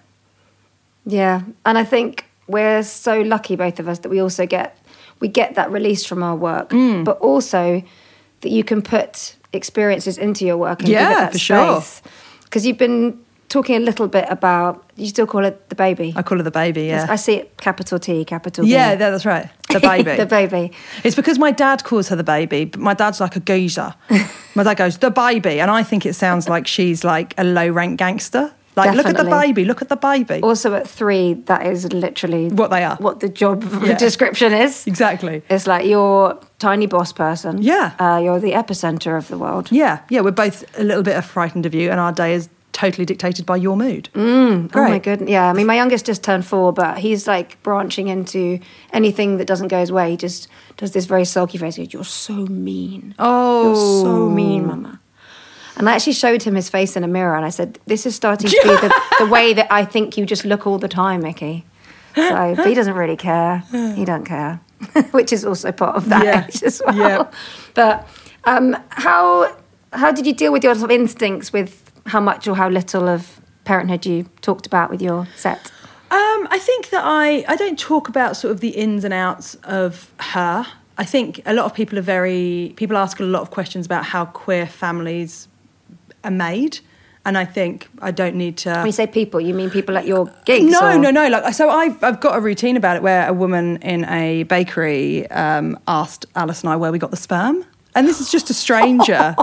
Yeah. And I think we're so lucky, both of us, that we also get we get that release from our work, mm. but also that you can put experiences into your work and yeah, give it that for space. Because you've been talking a little bit about, you still call it the baby. I call it the baby, yeah. I see it capital T, capital B. Yeah, that's right. The baby. The baby. It's because my dad calls her the baby, but my dad's like a geezer. My dad goes, the baby, and I think it sounds like she's like a low-rank gangster. Like, Definitely. Look at the baby, look at the baby. Also at three, that is literally... what they are. What the job yeah. description is. Exactly. It's like you're tiny boss person. Yeah. Uh, you're the epicenter of the world. Yeah, yeah, we're both a little bit frightened of you, and our day is totally dictated by your mood. Mm, oh my goodness. Yeah, I mean, my youngest just turned four, but he's like branching into anything that doesn't go his way. He just does this very sulky face. He goes, you're so mean. Oh. You're so mean, Mama. And I actually showed him his face in a mirror, and I said, this is starting to be the, the way that I think you just look all the time, Mickey. So, but he doesn't really care. He don't care, which is also part of that yeah. age as well. Yeah. But um, how how did you deal with your sort of instincts with how much or how little of parenthood you talked about with your set? Um, I think that I, I don't talk about sort of the ins and outs of her. I think a lot of people are very, people ask a lot of questions about how queer families are made. And I think I don't need to... When you say people, you mean people at your gigs? No, or? no, no. Like, so I've, I've got a routine about it where a woman in a bakery um, asked Alice and I where we got the sperm. And this is just a stranger...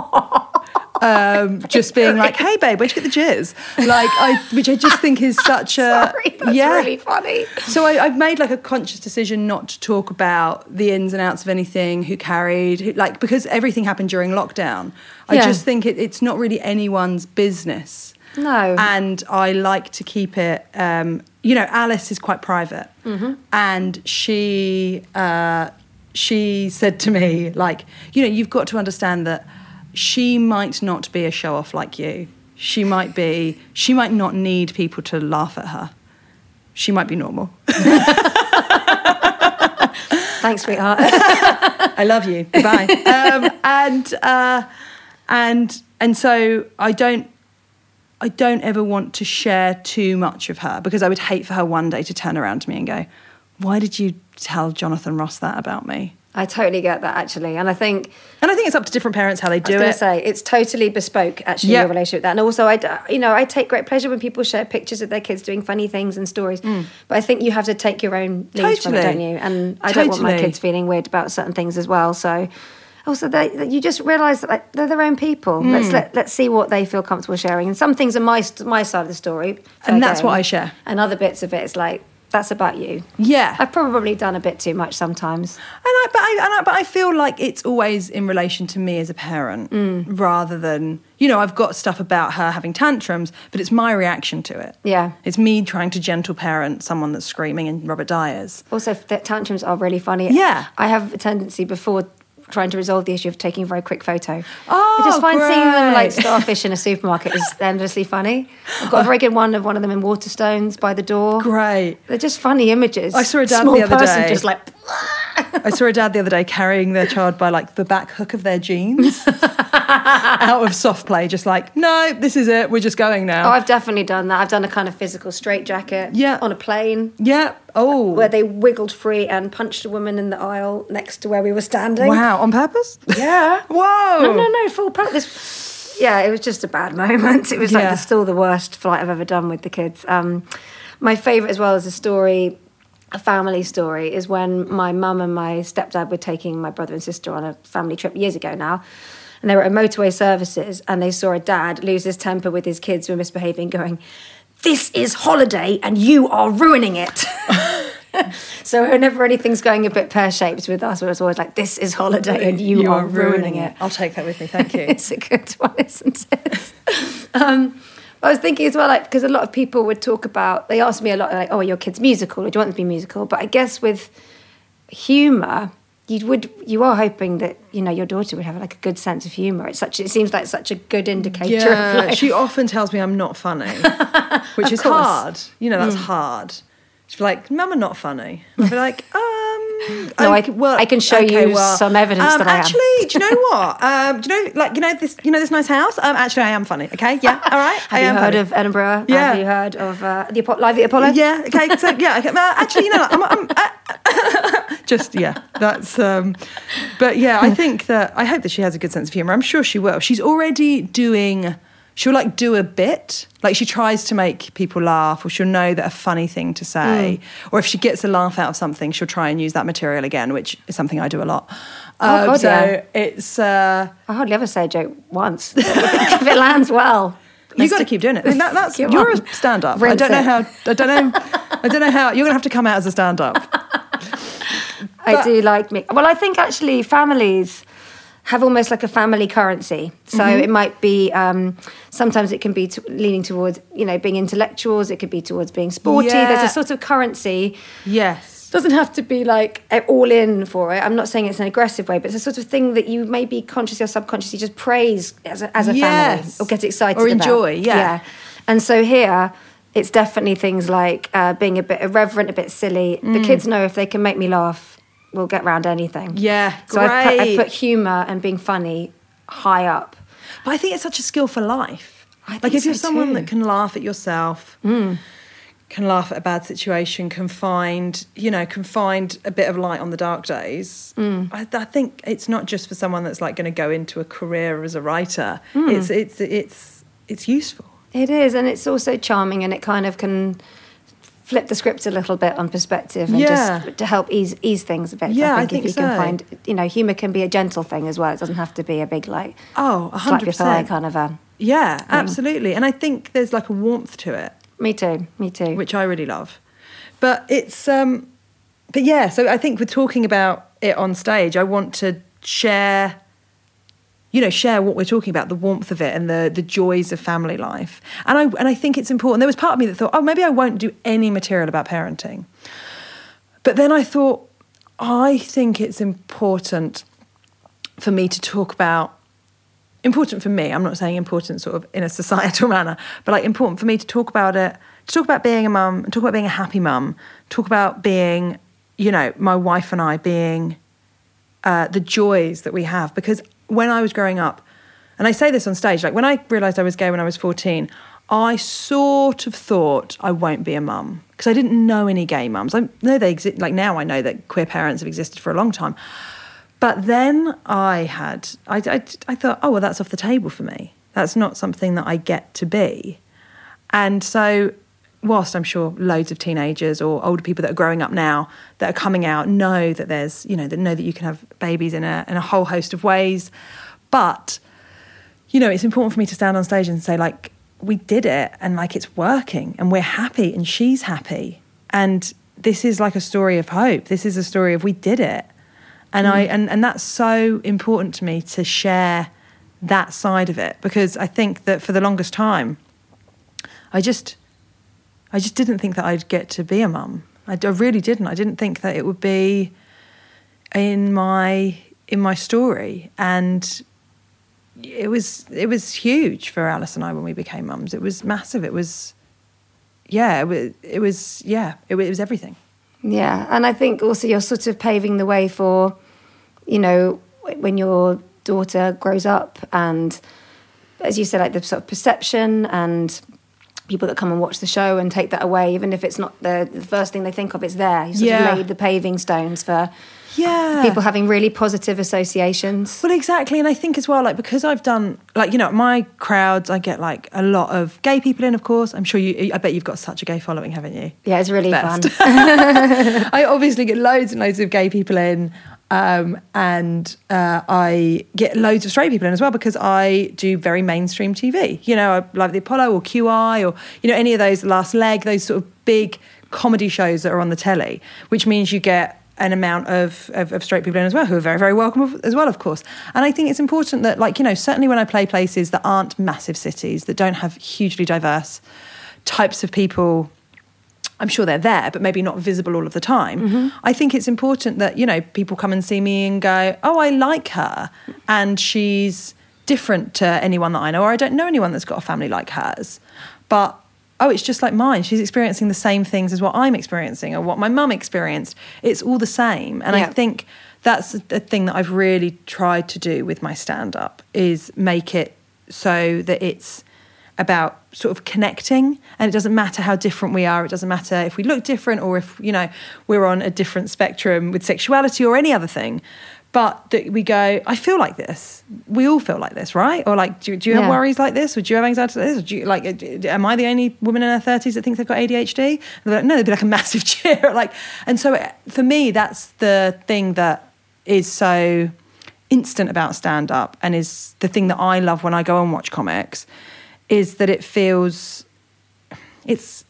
Um, just being like, hey babe, where'd you get the jizz? Like, I, which I just think is such a Sorry, that's yeah. really funny. So I, I've made like a conscious decision not to talk about the ins and outs of anything, who carried, who, like, because everything happened during lockdown. I yeah. just think it, it's not really anyone's business. No. And I like to keep it, um, you know, Alice is quite private. Mm-hmm. And she, uh, she said to me, like, you know, you've got to understand that she might not be a show-off like you. She might be, she might not need people to laugh at her. She might be normal. Thanks, sweetheart. I love you. Goodbye. Um, and uh, and and so I don't, I don't ever want to share too much of her, because I would hate for her one day to turn around to me and go, "Why did you tell Jonathan Ross that about me?" I totally get that, actually. And I think... And I think it's up to different parents how they do it. I was going to say, it's totally bespoke, actually, yep. your relationship with that. And also, I, you know, I take great pleasure when people share pictures of their kids doing funny things and stories. Mm. But I think you have to take your own lead totally. from it, don't you? And I totally. don't want my kids feeling weird about certain things as well. So, Also, they, you just realise that like, they're their own people. Mm. Let's let, let's see what they feel comfortable sharing. And some things are my my side of the story, and that's what I share. And other bits of it is like, that's about you. Yeah, I've probably done a bit too much sometimes. And I, but I, and I, but I feel like it's always in relation to me as a parent, mm. rather than, you know, I've got stuff about her having tantrums, but it's my reaction to it. Yeah, it's me trying to gentle parent someone that's screaming in Robert Dyers. Also, the tantrums are really funny. Yeah, I have a tendency before trying to resolve the issue of taking a very quick photo. Oh, I just find great. seeing them like starfish in a supermarket is endlessly funny. I've got a very good one of one of them in Waterstones by the door. Great. They're just funny images. I saw a dad Small the other person day. just like... I saw a dad the other day carrying their child by like the back hook of their jeans out of soft play, just like, no, this is it, we're just going now. Oh, I've definitely done that. I've done a kind of physical straitjacket yeah. on a plane. Yeah. Oh. Where they wiggled free and punched a woman in the aisle next to where we were standing. Wow, on purpose? Yeah. Whoa. No, no, no, full practice. Yeah, it was just a bad moment. It was like yeah. the, still the worst flight I've ever done with the kids. Um, my favourite as well as a story, a family story, is when my mum and my stepdad were taking my brother and sister on a family trip years ago now. And they were at motorway services and they saw a dad lose his temper with his kids who were misbehaving, going, "This is holiday and you are ruining it." So whenever anything's going a bit pear-shaped with us, it was always like, "This is holiday and you, you are, are ruining, ruining it. it." I'll take that with me, thank you. It's a good one, isn't it? um, I was thinking as well, like, because a lot of people would talk about, they asked me a lot, like, "Oh, are your kids musical? Or do you want them to be musical?" But I guess with humour, you would, you are hoping that, you know, your daughter would have like a good sense of humour. It's such, it seems like such a good indicator. Yeah, of like, she often tells me I'm not funny, which is course. hard. You know, that's mm. hard. She'd be like, "Mum, I'm not funny." I'd be like, um... No, I, I, well, I can show okay, you well, some evidence um, that I am. Actually, do you know what? Um, do you know, like, you know this, you know this nice house? Um, actually, I am funny. Okay, yeah, all right. Have I you am heard funny. of Edinburgh? Yeah. Have you heard of uh, the Apo- Live at the Apollo? Yeah. Okay. So yeah. Okay. Uh, actually, you know, I'm, I'm uh, just yeah. That's. Um, but yeah, I think that I hope that she has a good sense of humour. I'm sure she will. She's already doing. She'll like do a bit, like she tries to make people laugh, or she'll know that a funny thing to say, mm. or if she gets a laugh out of something, she'll try and use that material again, which is something I do a lot. Oh, um, God, so yeah. it's. Uh, I hardly ever say a joke once. If it lands well, you got to keep doing it. That, that's you're on. a stand-up. Rinse I don't know it. how. I don't know. I don't know how. You're gonna have to come out as a stand-up. I But- do like me. Well, I think actually families have almost like a family currency. So Mm-hmm. it might be, um, sometimes it can be to, leaning towards, you know, being intellectuals. It could be towards being sporty. Yeah. There's a sort of currency. Yes. Doesn't have to be like all in for it. I'm not saying it's an aggressive way, but it's a sort of thing that you maybe consciously or subconsciously just praise as a, as a family Yes. or get excited Or about. enjoy, yeah. And so here, it's definitely things like uh, being a bit irreverent, a bit silly. Mm. The kids know if they can make me laugh, we'll get round anything. Yeah, So I've put, I've great. put humour and being funny high up. But I think it's such a skill for life. I think like if so you're someone too. that can laugh at yourself, Mm. can laugh at a bad situation, can find, you know, can find a bit of light on the dark days. Mm. I, I think it's not just for someone that's like going to go into a career as a writer. Mm. It's it's it's it's useful. It is, and it's also charming, and it kind of can flip the script a little bit on perspective and Yeah. just to help ease ease things a bit. Yeah, I I think, think if you can so. find, you know, humour can be a gentle thing as well. It doesn't have to be a big, like, Oh, a slap hundred your thigh percent. kind of a... Yeah, absolutely. And I think there's like a warmth to it, Me too, me too. which I really love. But it's, um, but yeah, so I think with talking about it on stage, I want to share, you know, share what we're talking about, the warmth of it and the the joys of family life. And I and I think it's important. There was part of me that thought, oh, maybe I won't do any material about parenting. But then I thought, I think it's important for me to talk about, important for me, I'm not saying important sort of in a societal manner, but like important for me to talk about it, to talk about being a mum, talk about being a happy mum, talk about being, you know, my wife and I being uh, the joys that we have. Because when I was growing up, and I say this on stage, like when I realised I was gay when I was fourteen, I sort of thought I won't be a mum because I didn't know any gay mums. I know they exist, like now I know that queer parents have existed for a long time. But then I had, I, I, I thought, oh, well, that's off the table for me. That's not something that I get to be. And so whilst I'm sure loads of teenagers or older people that are growing up now that are coming out know that there's, you know, that know that you can have babies in a in a whole host of ways. But, you know, it's important for me to stand on stage and say, like, we did it and, like, it's working and we're happy and she's happy. And this is like a story of hope. This is a story of we did it. And mm. I and, and that's so important to me to share that side of it, because I think that for the longest time, I just I just didn't think that I'd get to be a mum. I, I really didn't. I didn't think that it would be in my in my story. And it was it was huge for Alice and I when we became mums. It was massive. It was yeah, it was, it was yeah, it, it was everything. Yeah, and I think also you're sort of paving the way for, you know, when your daughter grows up and, as you said, like the sort of perception and people that come and watch the show and take that away, even if it's not the, the first thing they think of, it's there. You sort yeah. of laid the paving stones for yeah. people having really positive associations. Well, exactly. And I think as well, like, because I've done, like, you know, my crowds, I get like a lot of gay people in, of course. I'm sure you, I bet you've got such a gay following, haven't you? Yeah, it's really Best. fun. I obviously get loads and loads of gay people in. Um, and uh, I get loads of straight people in as well, because I do very mainstream T V. You know, like the Apollo or Q I or, you know, any of those, Last Leg, those sort of big comedy shows that are on the telly, which means you get an amount of, of, of straight people in as well, who are very, very welcome as well, of course. And I think it's important that, like, you know, certainly when I play places that aren't massive cities, that don't have hugely diverse types of people, I'm sure they're there, but maybe not visible all of the time. Mm-hmm. I think it's important that, you know, people come and see me and go, oh, I like her, and she's different to anyone that I know, or I don't know anyone that's got a family like hers. But, oh, it's just like mine. She's experiencing the same things as what I'm experiencing or what my mum experienced. It's all the same. And yeah. I think that's the thing that I've really tried to do with my stand-up, is make it so that it's about sort of connecting, and it doesn't matter how different we are. It doesn't matter if we look different or if, you know, we're on a different spectrum with sexuality or any other thing. But that we go, I feel like this. We all feel like this, right? Or like, do, do you have yeah. worries like this? Or do you have anxiety like this? Or do you, like, am I the only woman in her thirties that thinks they've got A D H D? And they're like, no, there'd be like a massive cheer. Like, and so for me, that's the thing that is so instant about stand-up, and is the thing that I love when I go and watch comics, is that it feels, it's,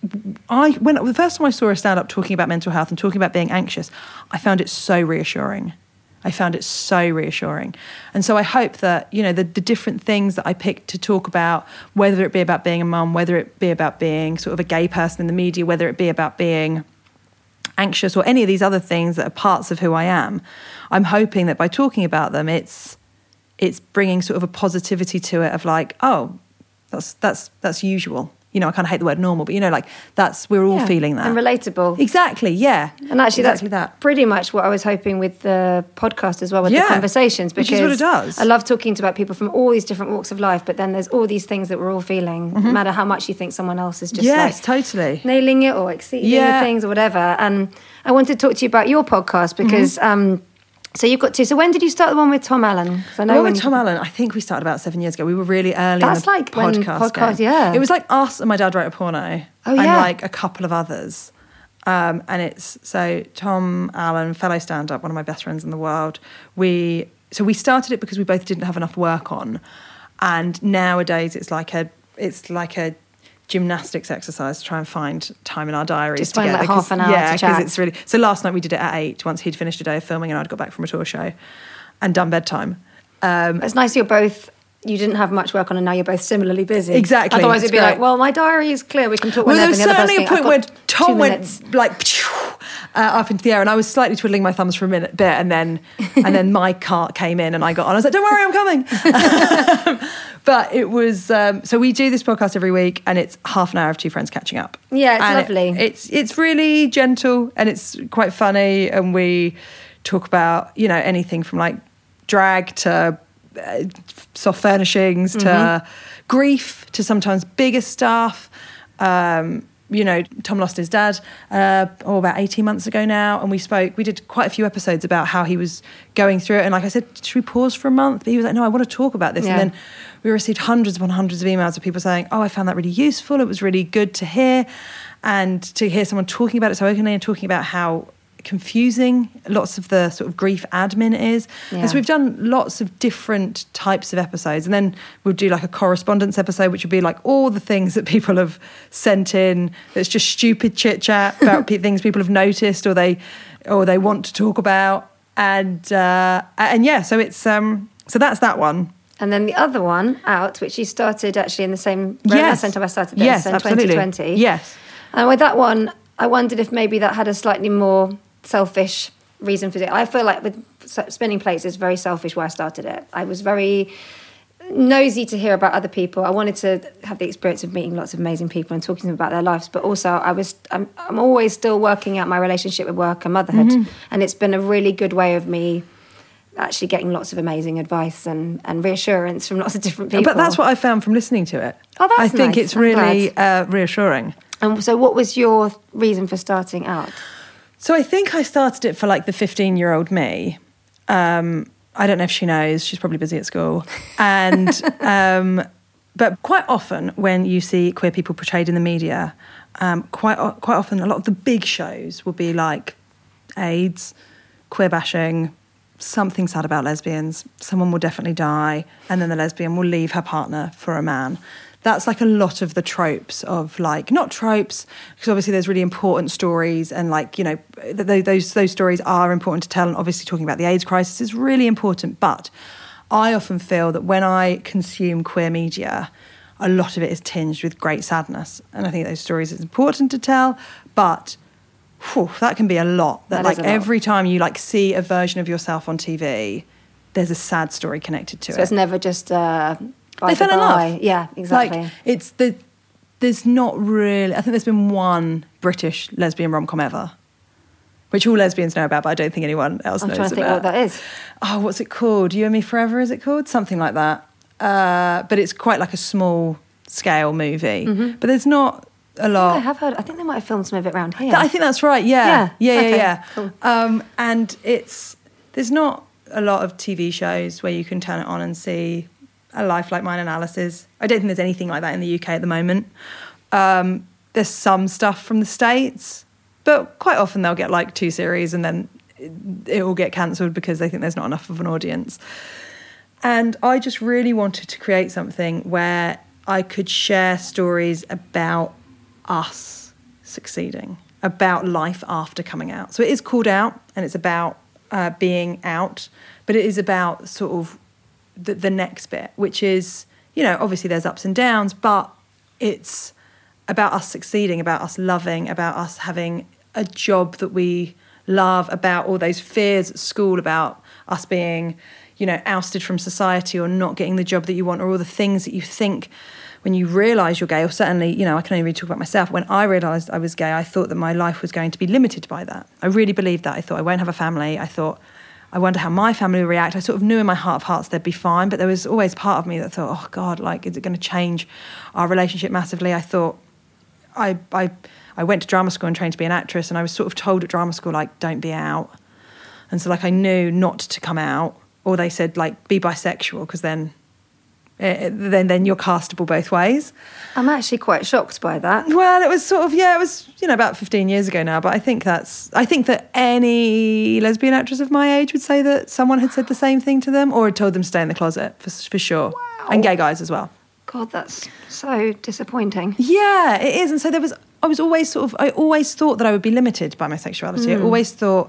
I when the first time I saw a stand-up talking about mental health and talking about being anxious, I found it so reassuring. I found it so reassuring. And so I hope that, you know, the, the different things that I pick to talk about, whether it be about being a mum, whether it be about being sort of a gay person in the media, whether it be about being anxious or any of these other things that are parts of who I am, I'm hoping that by talking about them, it's it's bringing sort of a positivity to it of like, oh, That's that's that's usual. You know, I kind of hate the word normal, but, you know, like, that's, we're all yeah, feeling that. And relatable. Exactly, yeah. And actually exactly that's that. pretty much what I was hoping with the podcast as well, with yeah, the conversations. Because which is what it does. I love talking to about people from all these different walks of life, but then there's all these things that we're all feeling, mm-hmm. no matter how much you think someone else is just yes, like totally nailing it or exceeding yeah. the things or whatever. And I wanted to talk to you about your podcast because... Mm-hmm. um So you've got two. So when did you start the one with Tom Allen? I know the one when with Tom Allen, I think we started about seven years ago. We were really early That's in the like podcast, when podcast game. yeah. It was like us and my dad wrote a porno. Oh, and yeah. like a couple of others. Um, and it's, so Tom Allen, fellow stand-up, one of my best friends in the world. We So we started it because we both didn't have enough work on. And nowadays it's like a, it's like a, gymnastics exercise to try and find time in our diaries just together. Just find like half an hour yeah, to chat. because it's really... So last night we did it at eight, once he'd finished a day of filming and I'd got back from a tour show and done bedtime. Um, it's nice you're both... You didn't have much work on and now you're both similarly busy. Exactly. Otherwise it'd be great. like, well, my diary is clear, we can talk well, whenever. Well, there was certainly a point where Tom went minutes. like uh, up into the air and I was slightly twiddling my thumbs for a minute bit and then and then my cart came in and I got on. I was like, don't worry, I'm coming. But it was, um, so we do this podcast every week and it's half an hour of two friends catching up. Yeah, it's and lovely. It, it's it's really gentle and it's quite funny and we talk about, you know, anything from like drag to uh, soft furnishings to mm-hmm. grief to sometimes bigger stuff. Um, you know, Tom lost his dad uh, oh, about eighteen months ago now, and we spoke, we did quite a few episodes about how he was going through it, and like I said, should we pause for a month? But he was like, no, I want to talk about this. Yeah. And then we received hundreds upon hundreds of emails of people saying, oh, I found that really useful, it was really good to hear, and to hear someone talking about it so openly and talking about how confusing lots of the sort of grief admin is. Yeah. And so we've done lots of different types of episodes, and then we'll do like a correspondence episode, which would be like all the things that people have sent in that's just stupid chit chat about things people have noticed or they or they want to talk about. And uh, and yeah, so it's um so that's that one. And then the other one out, which you started actually in the same yes. same time I started this, yes, in absolutely. twenty twenty. Yes. And with that one, I wondered if maybe that had a slightly more selfish reason for it. I feel like with Spinning Plates, it's very selfish where I started it. I was very nosy to hear about other people. I wanted to have the experience of meeting lots of amazing people and talking to them about their lives, but also I was I'm, I'm always still working out my relationship with work and motherhood, mm-hmm. and it's been a really good way of me actually getting lots of amazing advice and, and reassurance from lots of different people. But that's what I found from listening to it. Oh, that's I think nice. it's I'm really uh, reassuring. And so what was your reason for starting out? So I think I started it for like the fifteen-year-old me. Um, I don't know if she knows. She's probably busy at school. And um, but quite often when you see queer people portrayed in the media, um, quite quite often a lot of the big shows will be like AIDS, queer bashing, something sad about lesbians. Someone will definitely die, and then the lesbian will leave her partner for a man. That's like a lot of the tropes of like, not tropes, because obviously there's really important stories and like, you know, th- those those stories are important to tell, and obviously talking about the AIDS crisis is really important. But I often feel that when I consume queer media, a lot of it is tinged with great sadness. And I think those stories is important to tell, but whew, that can be a lot. That, that like every lot. time you like see a version of yourself on T V, there's a sad story connected to so it. So it's never just... Uh... They fell in love. Yeah, exactly. Like, it's the, there's not really... I think there's been one British lesbian rom-com ever, which all lesbians know about, but I don't think anyone else I'm knows about. I'm trying to think about. what that is. Oh, what's it called? You and Me Forever, is it called? Something like that. Uh, but it's quite like a small-scale movie. Mm-hmm. But there's not a lot... I, I have heard... I think they might have filmed some of it around here. I think that's right, yeah. Yeah, yeah, okay. yeah. yeah. Cool. Um, and it's... There's not a lot of T V shows where you can turn it on and see... a Life Like Mine analysis. I don't think there's anything like that in the U K at the moment. Um, there's some stuff from the States, but quite often they'll get like two series and then it, it will get cancelled because they think there's not enough of an audience. And I just really wanted to create something where I could share stories about us succeeding, about life after coming out. So it is called Out, and it's about uh, being out, but it is about sort of The, the next bit, which is, you know, obviously there's ups and downs, but it's about us succeeding, about us loving, about us having a job that we love, about all those fears at school, about us being, you know, ousted from society or not getting the job that you want, or all the things that you think when you realise you're gay. Or certainly, you know, I can only really talk about myself. When I realised I was gay, I thought that my life was going to be limited by that. I really believed that. I thought I won't have a family. I thought... I wonder how my family would react. I sort of knew in my heart of hearts they'd be fine, but there was always part of me that thought, oh God, like, is it going to change our relationship massively? I thought, I, I, I went to drama school and trained to be an actress, and I was sort of told at drama school, like, don't be out. And so, like, I knew not to come out, or they said, like, be bisexual, because then, eh, then, then you're castable both ways. I'm actually quite shocked by that. Well, it was sort of, yeah, it was, you know, about fifteen years ago now, but I think that's, I think that any lesbian actress of my age would say that someone had said the same thing to them or had told them to stay in the closet, for, for sure. Wow. And gay guys as well. God, that's so disappointing. Yeah, it is. And so there was, I was always sort of, I always thought that I would be limited by my sexuality. Mm. I always thought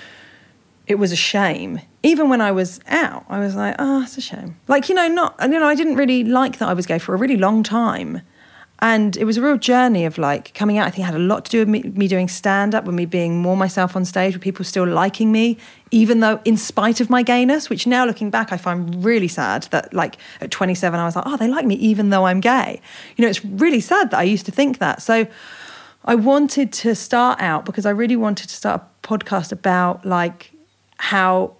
it was a shame. Even when I was out, I was like, oh, it's a shame. Like, you know, not, you know, I didn't really like that I was gay for a really long time. And it was a real journey of like coming out. I think it had a lot to do with me, me doing stand-up, with me being more myself on stage, with people still liking me, even though in spite of my gayness, which now looking back, I find really sad that like at twenty-seven, I was like, oh, they like me even though I'm gay. You know, it's really sad that I used to think that. So I wanted to start out because I really wanted to start a podcast about like how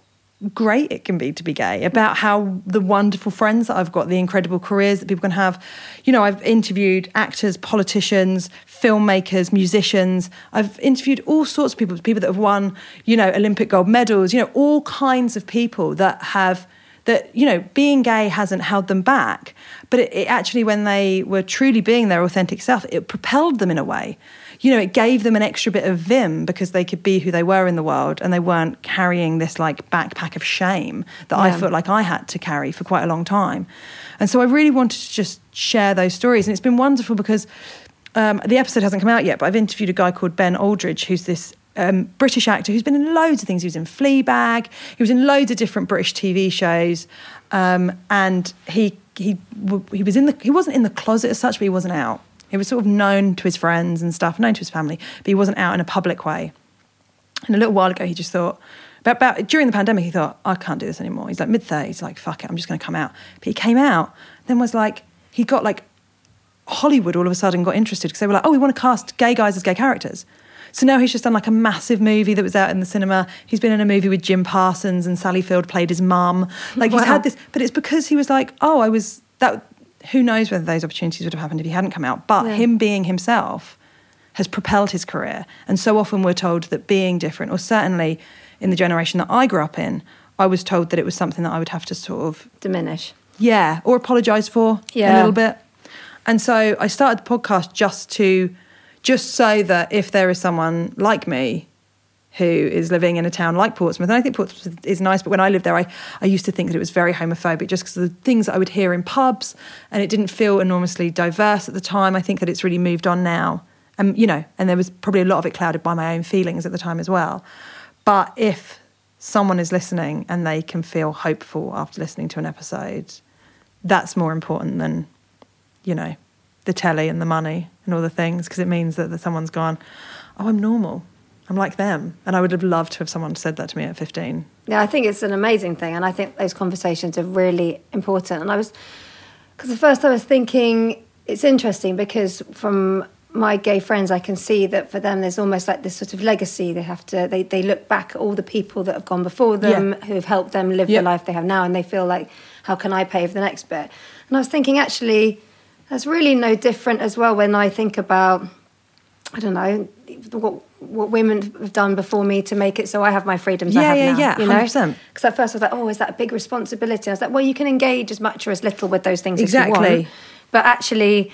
great it can be to be gay, about how the wonderful friends that I've got, the incredible careers that people can have. You know, I've interviewed actors, politicians, filmmakers, musicians. I've interviewed all sorts of people, people that have won, you know, Olympic gold medals, you know, all kinds of people that have, that, you know, being gay hasn't held them back. But it, it actually, when they were truly being their authentic self, it propelled them in a way. You know, it gave them an extra bit of vim because they could be who they were in the world and they weren't carrying this like backpack of shame that yeah. I felt like I had to carry for quite a long time. And so I really wanted to just share those stories. And it's been wonderful because um, the episode hasn't come out yet, but I've interviewed a guy called Ben Aldridge, who's this um, British actor who's been in loads of things. He was in Fleabag. He was in loads of different British T V shows. Um, and he he he was in the he wasn't in the closet as such, but he wasn't out. He was sort of known to his friends and stuff, known to his family, but he wasn't out in a public way. And a little while ago, he just thought, about, about during the pandemic, he thought, I can't do this anymore. He's like mid-thirties, like, fuck it, I'm just going to come out. But he came out, then was like, he got like, Hollywood all of a sudden got interested because they were like, oh, we want to cast gay guys as gay characters. So now he's just done like a massive movie that was out in the cinema. He's been in a movie with Jim Parsons and Sally Field played his mum. Like wow. he's had this, but it's because he was like, oh, I was, that... who knows whether those opportunities would have happened if he hadn't come out. But yeah. him being himself has propelled his career. And so often we're told that being different, or certainly in the generation that I grew up in, I was told that it was something that I would have to sort of... diminish. Yeah, or apologise for yeah. a little bit. And so I started the podcast just to, just so that if there is someone like me who is living in a town like Portsmouth. And I think Portsmouth is nice, but when I lived there, I, I used to think that it was very homophobic just because of the things that I would hear in pubs, and it didn't feel enormously diverse at the time. I think that it's really moved on now. And, you know, and there was probably a lot of it clouded by my own feelings at the time as well. But if someone is listening and they can feel hopeful after listening to an episode, that's more important than, you know, the telly and the money and all the things, because it means that, that someone's gone, oh, I'm normal. I'm like them. And I would have loved to have someone said that to me at fifteen. Yeah, I think it's an amazing thing. And I think those conversations are really important. And I was, because at first I was thinking, it's interesting because from my gay friends, I can see that for them, there's almost like this sort of legacy. They have to, they, they look back at all the people that have gone before them, yeah. who have helped them live yeah. the life they have now. And they feel like, how can I pay for the next bit? And I was thinking, actually, that's really no different as well when I think about, I don't know, what what women have done before me to make it so I have my freedoms yeah, I have yeah, now. Yeah, you one hundred percent. know? Because at first I was like, oh, is that a big responsibility? I was like, well, you can engage as much or as little with those things exactly. as you want. But actually,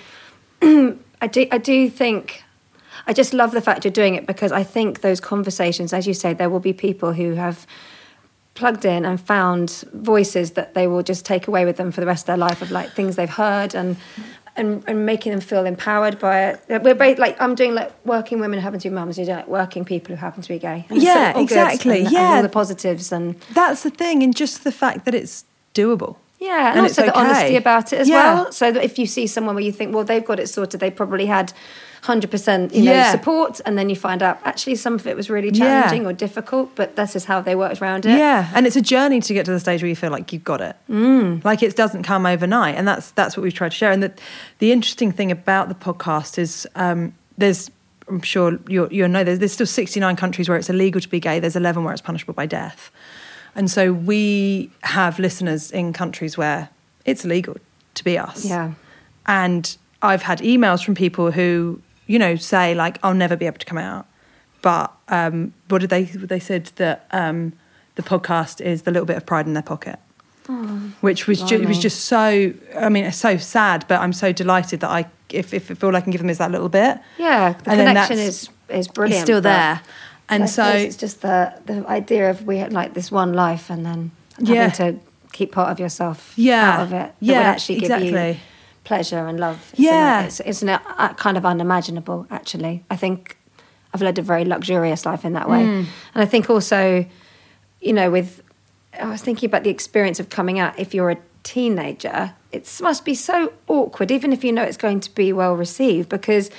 I do I do think, I just love the fact you're doing it, because I think those conversations, as you say, there will be people who have plugged in and found voices that they will just take away with them for the rest of their life, of like things they've heard and and, and making them feel empowered by it. We're both, like, I'm doing like working women who happen to be mums, you're doing like working people who happen to be gay. And yeah, exactly. And, yeah, and all the positives, and that's the thing, and just the fact that it's doable. Yeah, and, and also it's the okay. honesty about it as yeah. well. So that if you see someone where you think, well, they've got it sorted, they probably had one hundred percent, you know, yeah. support, and then you find out actually some of it was really challenging yeah. or difficult, but this is how they worked around it. Yeah, and it's a journey to get to the stage where you feel like you've got it. Mm. Like it doesn't come overnight, and that's that's what we've tried to share. And the, the interesting thing about the podcast is um, there's, I'm sure you'll, you'll know, there's, there's still sixty-nine countries where it's illegal to be gay. There's eleven where it's punishable by death. And so we have listeners in countries where it's illegal to be us. Yeah. And I've had emails from people who, you know, say like, I'll never be able to come out. But um, what did they, they said that um, the podcast is the little bit of pride in their pocket. Oh, which was ju- was just so, I mean, it's so sad, but I'm so delighted that I, if, if, if all I can give them is that little bit. Yeah, the and connection is, is brilliant. It's still there. And so it's just the, the idea of we had like this one life and then having yeah. to keep part of yourself yeah. out of it. That yeah, would actually exactly. give you pleasure and love. Yeah. It's, it's, it's kind of unimaginable, actually. I think I've led a very luxurious life in that way. Mm. And I think also, you know, with, I was thinking about the experience of coming out. If you're a teenager, it must be so awkward, even if you know it's going to be well received, because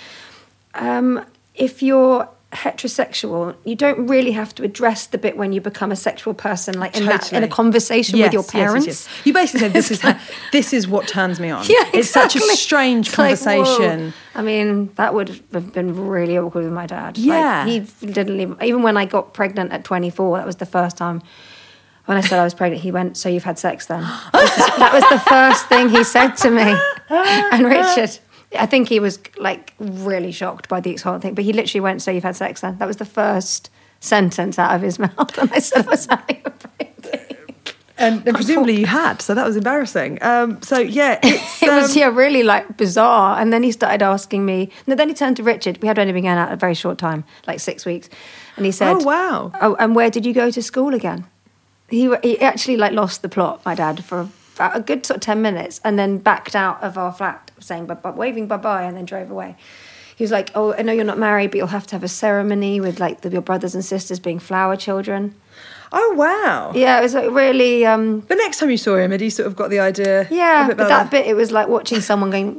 um, if you're heterosexual, you don't really have to address the bit when you become a sexual person, like in, totally. that, in a conversation yes, with your parents. Yes, yes, yes. You basically said, this is how, this is what turns me on. Yeah, exactly. It's such a strange it's conversation. Like, I mean, that would have been really awkward with my dad. Yeah. Like, he didn't even, even when I got pregnant at twenty-four, that was the first time When I said I was pregnant, he went, so you've had sex then? That was, that was the first thing he said to me. And Richard, I think he was like really shocked by the whole thing, but he literally went, so you've had sex then? That was the first sentence out of his mouth. And I said I was having a baby. And, and presumably you had, so that was embarrassing. Um, so yeah, it's, it was um, yeah really like bizarre. And then he started asking me. No, then he turned to Richard. We had only been going out a very short time, like six weeks, and he said, "Oh wow! Oh, and where did you go to school again?" He he actually like lost the plot, my dad, for a, a good sort of ten minutes, and then backed out of our flat, saying bye, bye, waving bye bye, and then drove away. He was like, "Oh, I know you're not married, but you'll have to have a ceremony with like the, your brothers and sisters being flower children." Oh wow! Yeah, it was like really. Um, but next time you saw him, had he sort of got the idea? Yeah, a bit but better? that bit, it was like watching someone going,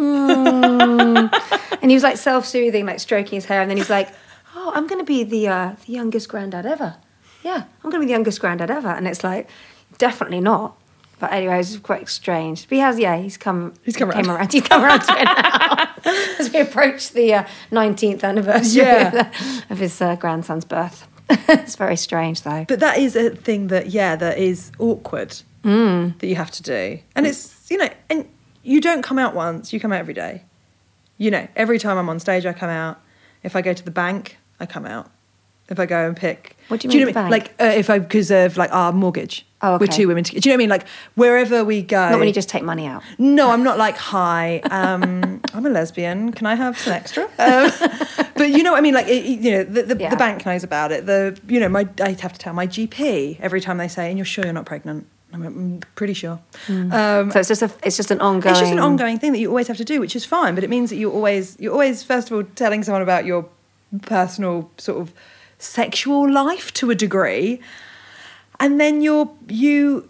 mm, and he was like self-soothing, like stroking his hair, and then he's like, "Oh, I'm going to be the uh, the youngest granddad ever. Yeah, I'm going to be the youngest granddad ever," and it's like, definitely not. But anyway, it was quite strange. But he has, yeah, he's come, he's come came around. around. He's come around to it now as we approach the uh, nineteenth anniversary yeah. of, of his uh, grandson's birth. It's very strange, though. But that is a thing that, yeah, that is awkward mm. that you have to do. And it's, you know, and you don't come out once, you come out every day. You know, every time I'm on stage, I come out. If I go to the bank, I come out. If I go and pick... What do you do mean you know the what I mean? bank? Like, uh, if I, because of, like, our mortgage. Oh, okay. We're two women together. Do you know what I mean? Like, wherever we go... Not when you just take money out. No, I'm not like, hi, um, I'm a lesbian. Can I have some extra? Um, but you know what I mean? Like, it, you know, the, the, Yeah. the bank knows about it. The, you know, my I have to tell my G P every time they say, and you're sure you're not pregnant? I'm, I'm pretty sure. Mm. Um, so it's just a, it's just an ongoing... It's just an ongoing thing that you always have to do, which is fine. But it means that you're always, you're always, first of all, telling someone about your personal sort of sexual life to a degree. And then you're, you...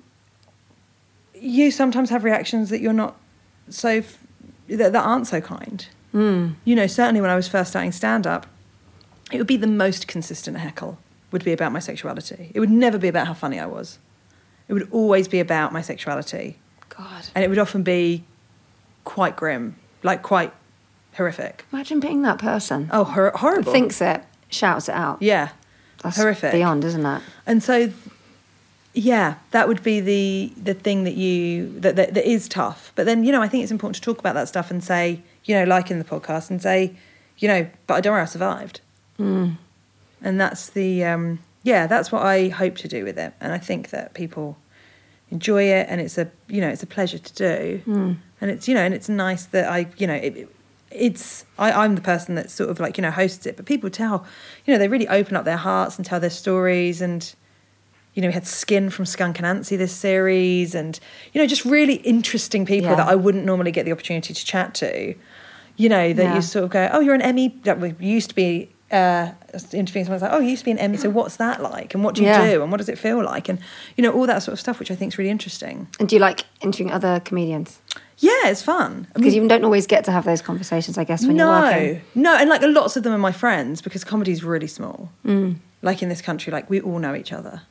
you sometimes have reactions that you're not so, that, that aren't so kind. Mm. You know, certainly when I was first starting stand-up, it would be the most consistent heckle would be about my sexuality. It would never be about how funny I was. It would always be about my sexuality. God. And it would often be quite grim, like quite horrific. Imagine being that person. Oh, hor- horrible. Thinks it, shouts it out. Yeah. That's horrific. beyond, isn't it? And so... yeah, that would be the the thing that you that, that that is tough. But then, you know, I think it's important to talk about that stuff and say, you know, like in the podcast, and say, you know, but I don't worry, I survived. Mm. And that's the um, yeah, that's what I hope to do with it. And I think that people enjoy it, and it's a you know it's a pleasure to do. Mm. And it's you know and it's nice that I you know it, it's I, I'm the person that sort of like you know hosts it, but people tell you know they really open up their hearts and tell their stories. And you know, we had Skin from Skunk Anansie this series, and, you know, just really interesting people Yeah. that I wouldn't normally get the opportunity to chat to. You know, that Yeah. you sort of go, oh, you're an Emmy. That we used to be uh, interviewing someone, like, oh, you used to be an Emmy, so what's that like? And what do you Yeah. do? And what does it feel like? And, you know, all that sort of stuff, which I think is really interesting. And do you like interviewing other comedians? Yeah, it's fun. I Because mean, you don't always get to have those conversations, I guess, when no, you're working. No, and like lots of them are my friends because comedy's really small. Mm. Like in this country, like we all know each other.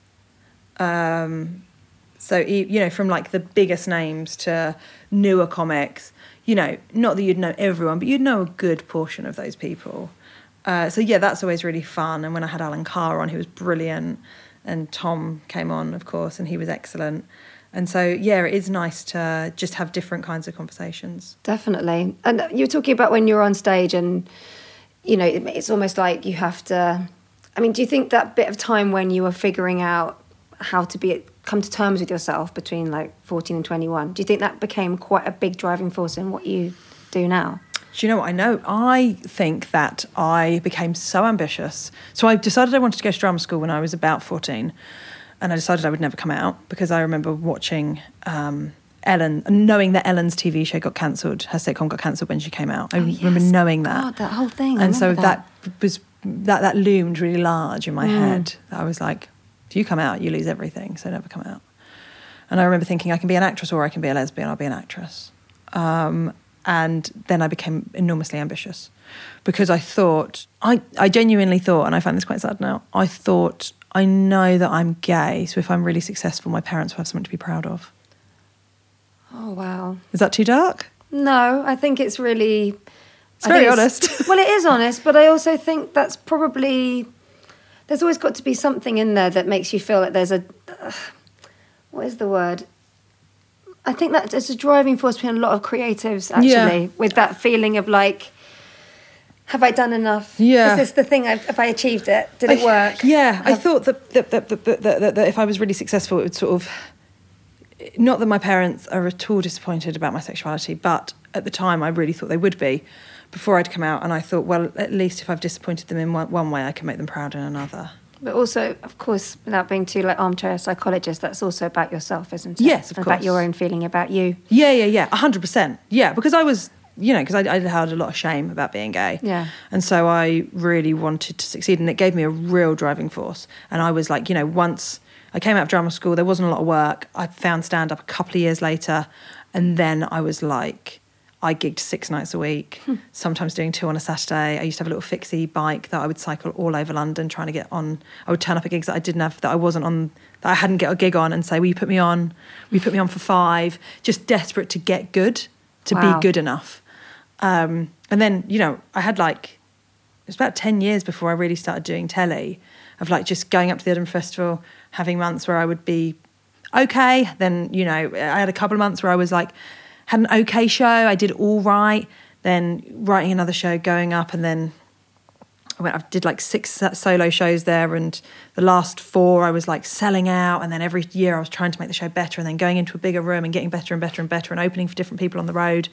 Um, so, you know, from like the biggest names to newer comics, you know, not that you'd know everyone, but you'd know a good portion of those people. Uh, so, yeah, that's always really fun. And when I had Alan Carr on, he was brilliant. And Tom came on, of course, and he was excellent. And so, yeah, it is nice to just have different kinds of conversations. Definitely. And you were talking about when you're on stage and, you know, it's almost like you have to... I mean, do you think that bit of time when you were figuring out how to be come to terms with yourself between like fourteen and twenty-one, do you think that became quite a big driving force in what you do now? Do you know what I know? I think that I became so ambitious. So I decided I wanted to go to drama school when I was about fourteen, and I decided I would never come out because I remember watching um, Ellen, knowing that Ellen's T V show got cancelled, her sitcom got cancelled when she came out. I Oh, yes. remember knowing that. God, that whole thing. I And so remember that. that was that that loomed really large in my Mm. head. I was like, if you come out, you lose everything, so never come out. And I remember thinking, I can be an actress or I can be a lesbian, I'll be an actress. Um, and then I became enormously ambitious because I thought, I, I genuinely thought, and I find this quite sad now, I thought, I know that I'm gay, so if I'm really successful, my parents will have something to be proud of. Oh, wow. Is that too dark? No, I think it's really... It's I very think honest. Well, it is honest, but I also think that's probably... There's always got to be something in there that makes you feel like there's a... Uh, what is the word? I think that it's a driving force behind a lot of creatives, actually, Yeah. with that feeling of like, have I done enough? Yeah. Is this the thing? I've, have I achieved it? Did it work? Yeah, I Have- thought that that, that, that, that, that that if I was really successful, it would sort of... Not that my parents are at all disappointed about my sexuality, but at the time I really thought they would be before I'd come out. And I thought, well, at least if I've disappointed them in one, one way, I can make them proud in another. But also, of course, without being too like armchair psychologist, that's also about yourself, isn't it? Yes, of About course. your own feeling about you. Yeah, yeah, yeah, one hundred percent. Yeah, because I was, you know, because I, I had a lot of shame about being gay. Yeah. And so I really wanted to succeed, and it gave me a real driving force. And I was like, you know, once I came out of drama school, there wasn't a lot of work. I found stand-up a couple of years later, and then I was like, I gigged six nights a week, Hmm. sometimes doing two on a Saturday. I used to have a little fixie bike that I would cycle all over London trying to get on. I would turn up at gigs that I didn't have, that I wasn't on, that I hadn't got a gig on, and say, will you put me on? Will you put me on for five? Just desperate to get good, to Wow. be good enough. Um, and then, you know, I had like, it was about ten years before I really started doing telly, of like just going up to the Edinburgh Festival, having months where I would be okay. Then, you know, I had a couple of months where I was like, had an okay show, I did all right, then writing another show, going up, and then I went, I did like six solo shows there, and the last four I was like selling out, and then every year I was trying to make the show better, and then going into a bigger room and getting better and better and better, and opening for different people on the road.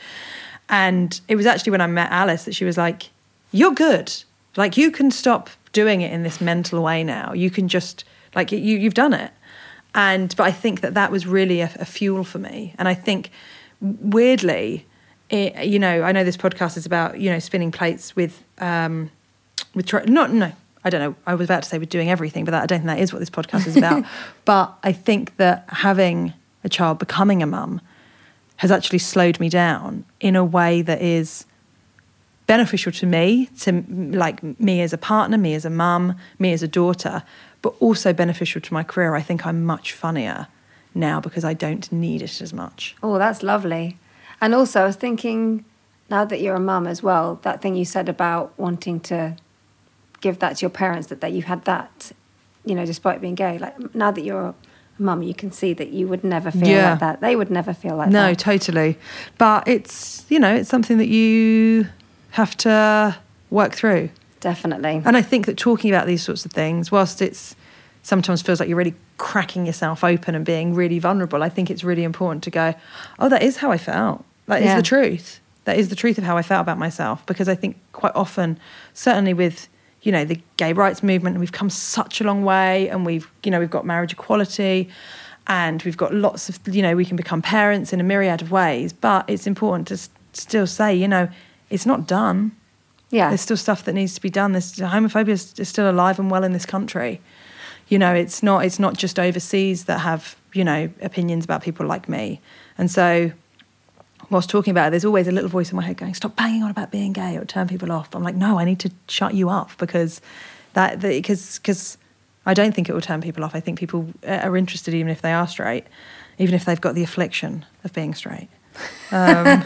And it was actually when I met Alice that she was like, you're good. Like, you can stop doing it in this mental way now. You can just, like, you, you've done it. And, but I think that that was really a, a fuel for me. And I think, weirdly, it, you know, I know this podcast is about, you know, spinning plates with, um, with, try, not, no, I don't know. I was about to say with doing everything, but that, I don't think that is what this podcast is about. But I think that having a child, becoming a mum, has actually slowed me down in a way that is beneficial to me, to like me as a partner, me as a mum, me as a daughter, but also beneficial to my career. I think I'm much funnier now because I don't need it as much. Oh, that's lovely. And also, I was thinking, now that you're a mum as well, that thing you said about wanting to give that to your parents, that, that you had that, you know, despite being gay. Like, now that you're a mum, you can see that you would never feel Yeah. like that. They would never feel like No, that. totally. But it's, you know, it's something that you have to work through. Definitely. And I think that talking about these sorts of things, whilst it's sometimes feels like you're really cracking yourself open and being really vulnerable, I think it's really important to go, oh, that is how I felt. That Yeah. is the truth. That is the truth of how I felt about myself. Because I think quite often, certainly with, you know, the gay rights movement, and we've come such a long way, and we've, you know, we've got marriage equality, and we've got lots of, you know, we can become parents in a myriad of ways, but it's important to s- still say, you know, it's not done. Yeah. There's still stuff that needs to be done. There's homophobia is, is still alive and well in this country. You know, it's not it's not just overseas that have, you know, opinions about people like me. And so whilst talking about it, there's always a little voice in my head going, stop banging on about being gay, it'll turn people off. I'm like, no, I need to shut you up because that because because I don't think it will turn people off. I think people are interested even if they are straight, even if they've got the affliction of being straight. Um,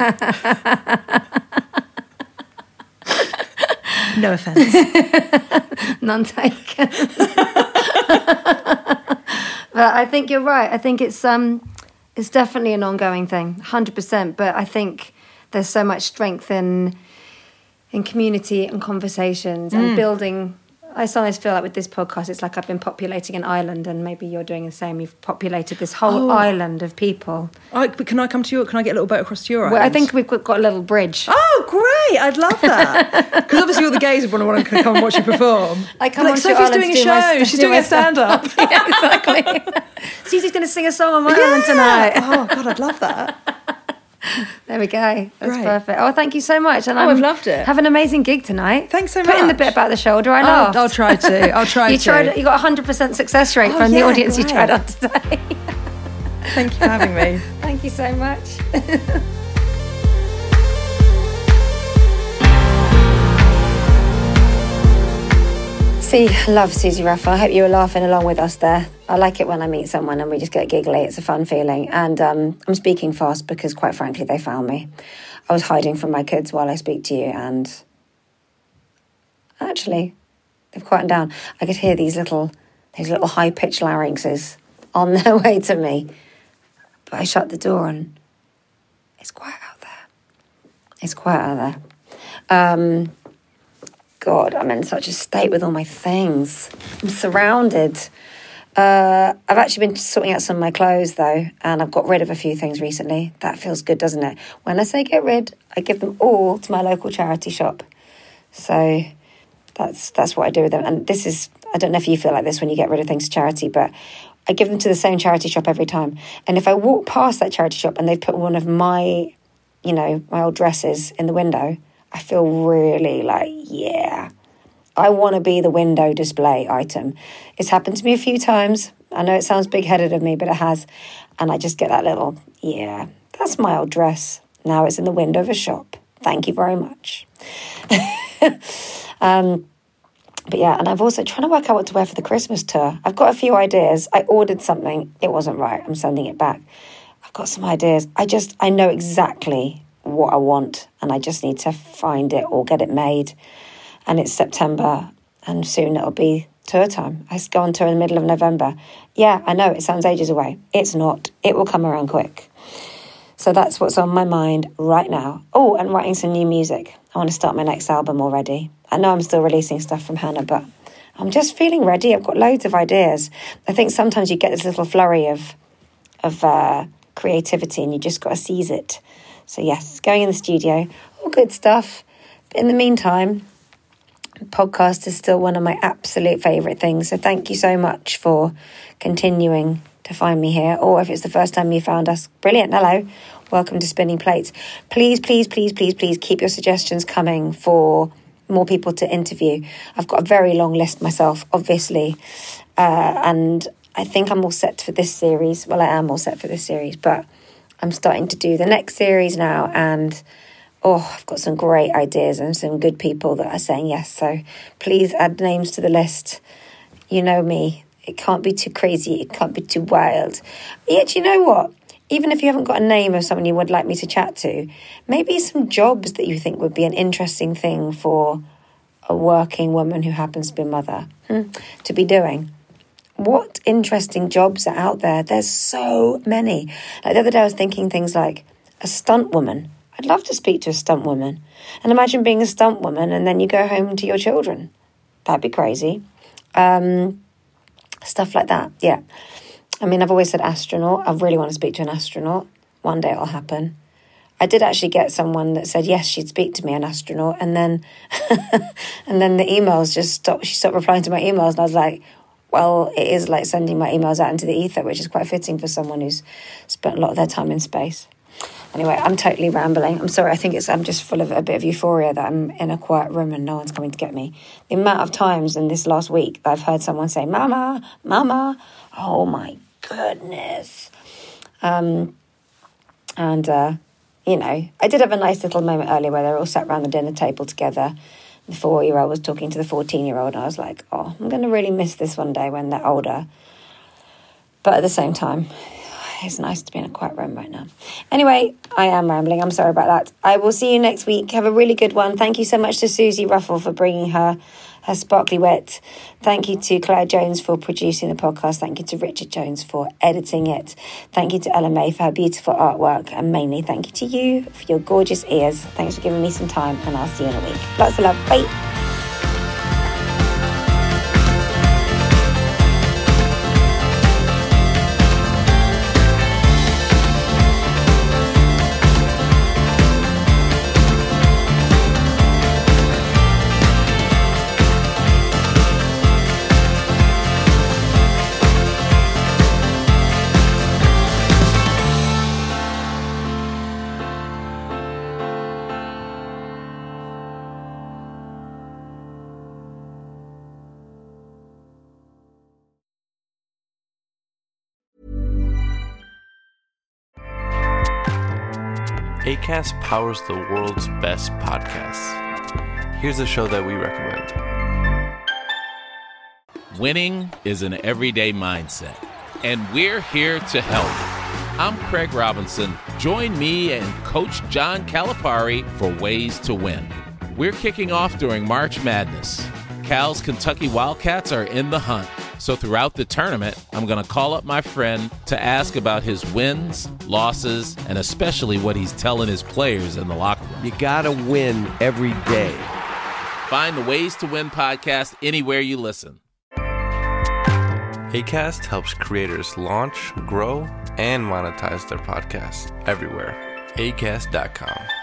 no offence. None taken. But I think you're right. I think it's um, it's definitely an ongoing thing, one hundred percent. But I think there's so much strength in in community and conversations and building. I sometimes feel like with this podcast, it's like I've been populating an island, and maybe you're doing the same. You've populated this whole Oh. island of people. I, but can I come to you? Can I get a little boat across to your Well, I island? think we've got got a little bridge. Oh, great! I'd love that. Because obviously all the gays would want to come and watch you perform. I come like, onto your Sophie's island doing a to do show. my- She's do doing my a stand-up. yeah, exactly. Susie's going to sing a song on my island tonight. Oh, God, I'd love that. There we go. That's Great. perfect. Oh, thank you so much. And Oh, I'm- I've loved it. Have an amazing gig tonight. Thanks so Put in the much. bit about the shoulder. I I'll, laughed. I'll try to. I'll try you to. tried. You got a hundred percent success rate Oh, from the yeah, audience you great. tried on today. Thank you for having me. Thank you so much. See, love Susie Raphael. I hope you were laughing along with us there. I like it when I meet someone and we just get giggly. It's a fun feeling. And um, I'm speaking fast because, quite frankly, they found me. I was hiding from my kids while I speak to you, and actually, they've quietened down. I could hear these little, these little high-pitched larynxes on their way to me. But I shut the door and it's quiet out there. It's quiet out there. Um, God, I'm in such a state with all my things. I'm surrounded. Uh, I've actually been sorting out some of my clothes, though, and I've got rid of a few things recently. That feels good, doesn't it? When I say get rid, I give them all to my local charity shop. So that's that's what I do with them. And this is, I don't know if you feel like this when you get rid of things to charity, but I give them to the same charity shop every time. And if I walk past that charity shop and they've put one of my, you know, my old dresses in the window, I feel really like, yeah, I want to be the window display item. It's happened to me a few times. I know it sounds big-headed of me, but it has. And I just get that little, yeah, that's my old dress. Now it's in the window of a shop. Thank you very much. um, but yeah, and I've also trying to work out what to wear for the Christmas tour. I've got a few ideas. I ordered something. It wasn't right. I'm sending it back. I've got some ideas. I just, I know exactly what I want, and I just need to find it or get it made. And it's September, and soon it'll be tour time. I go on tour in the middle of November. Yeah, I know, it sounds ages away. It's not. It will come around quick. So that's what's on my mind right now. Oh, and writing some new music. I want to start my next album already. I know I'm still releasing stuff from Hannah, but I'm just feeling ready. I've got loads of ideas. I think sometimes you get this little flurry of, of uh, creativity, and you just got to seize it. So yes, going in the studio, all good stuff. But in the meantime, podcast is still one of my absolute favourite things. So thank you so much for continuing to find me here. Or if it's the first time you found us, brilliant. Hello. Welcome to Spinning Plates. Please, please, please, please, please keep your suggestions coming for more people to interview. I've got a very long list myself, obviously. Uh, and I think I'm all set for this series. Well, I am all set for this series, but I'm starting to do the next series now, and oh, I've got some great ideas and some good people that are saying yes. So please add names to the list. You know me. It can't be too crazy. It can't be too wild. Yet, you know what? Even if you haven't got a name of someone you would like me to chat to, maybe some jobs that you think would be an interesting thing for a working woman who happens to be a mother hmm, to be doing. What interesting jobs are out there? There's so many. Like the other day I was thinking things like a stunt woman. I'd love to speak to a stunt woman. And imagine being a stunt woman and then you go home to your children. That'd be crazy. Um, stuff like that, yeah. I mean, I've always said astronaut. I really want to speak to an astronaut. One day it'll happen. I did actually get someone that said, yes, she'd speak to me, an astronaut. And then and then the emails just stopped. She stopped replying to my emails. And I was like, well, it is like sending my emails out into the ether, which is quite fitting for someone who's spent a lot of their time in space. Anyway, I'm totally rambling. I'm sorry. I think it's I'm just full of a bit of euphoria that I'm in a quiet room and no one's coming to get me. The amount of times in this last week that I've heard someone say, Mama, Mama, oh my goodness. Um, and, uh, you know, I did have a nice little moment earlier where they were all sat around the dinner table together. The four-year-old was talking to the fourteen-year-old, and I was like, oh, I'm going to really miss this one day when they're older. But at the same time, it's nice to be in a quiet room right now. Anyway, I am rambling. I'm sorry about that. I will see you next week. Have a really good one. Thank you so much to Susie Ruffle for bringing her, her sparkly wit. Thank you to Claire Jones for producing the podcast. Thank you to Richard Jones for editing it. Thank you to Ella May for her beautiful artwork. And mainly thank you to you for your gorgeous ears. Thanks for giving me some time, and I'll see you in a week. Lots of love. Bye. Acast powers the world's best podcasts. Here's a show that we recommend. Winning is an everyday mindset, and we're here to help. I'm Craig Robinson. Join me and Coach John Calipari for Ways to Win. We're kicking off during March Madness. Cal's Kentucky Wildcats are in the hunt, So throughout the tournament, I'm going to call up my friend to ask about his wins, losses, and especially what he's telling his players in the locker room. You gotta win every day. Find the Ways to Win podcast anywhere you listen. Acast helps creators launch, grow, and monetize their podcasts everywhere. acast dot com.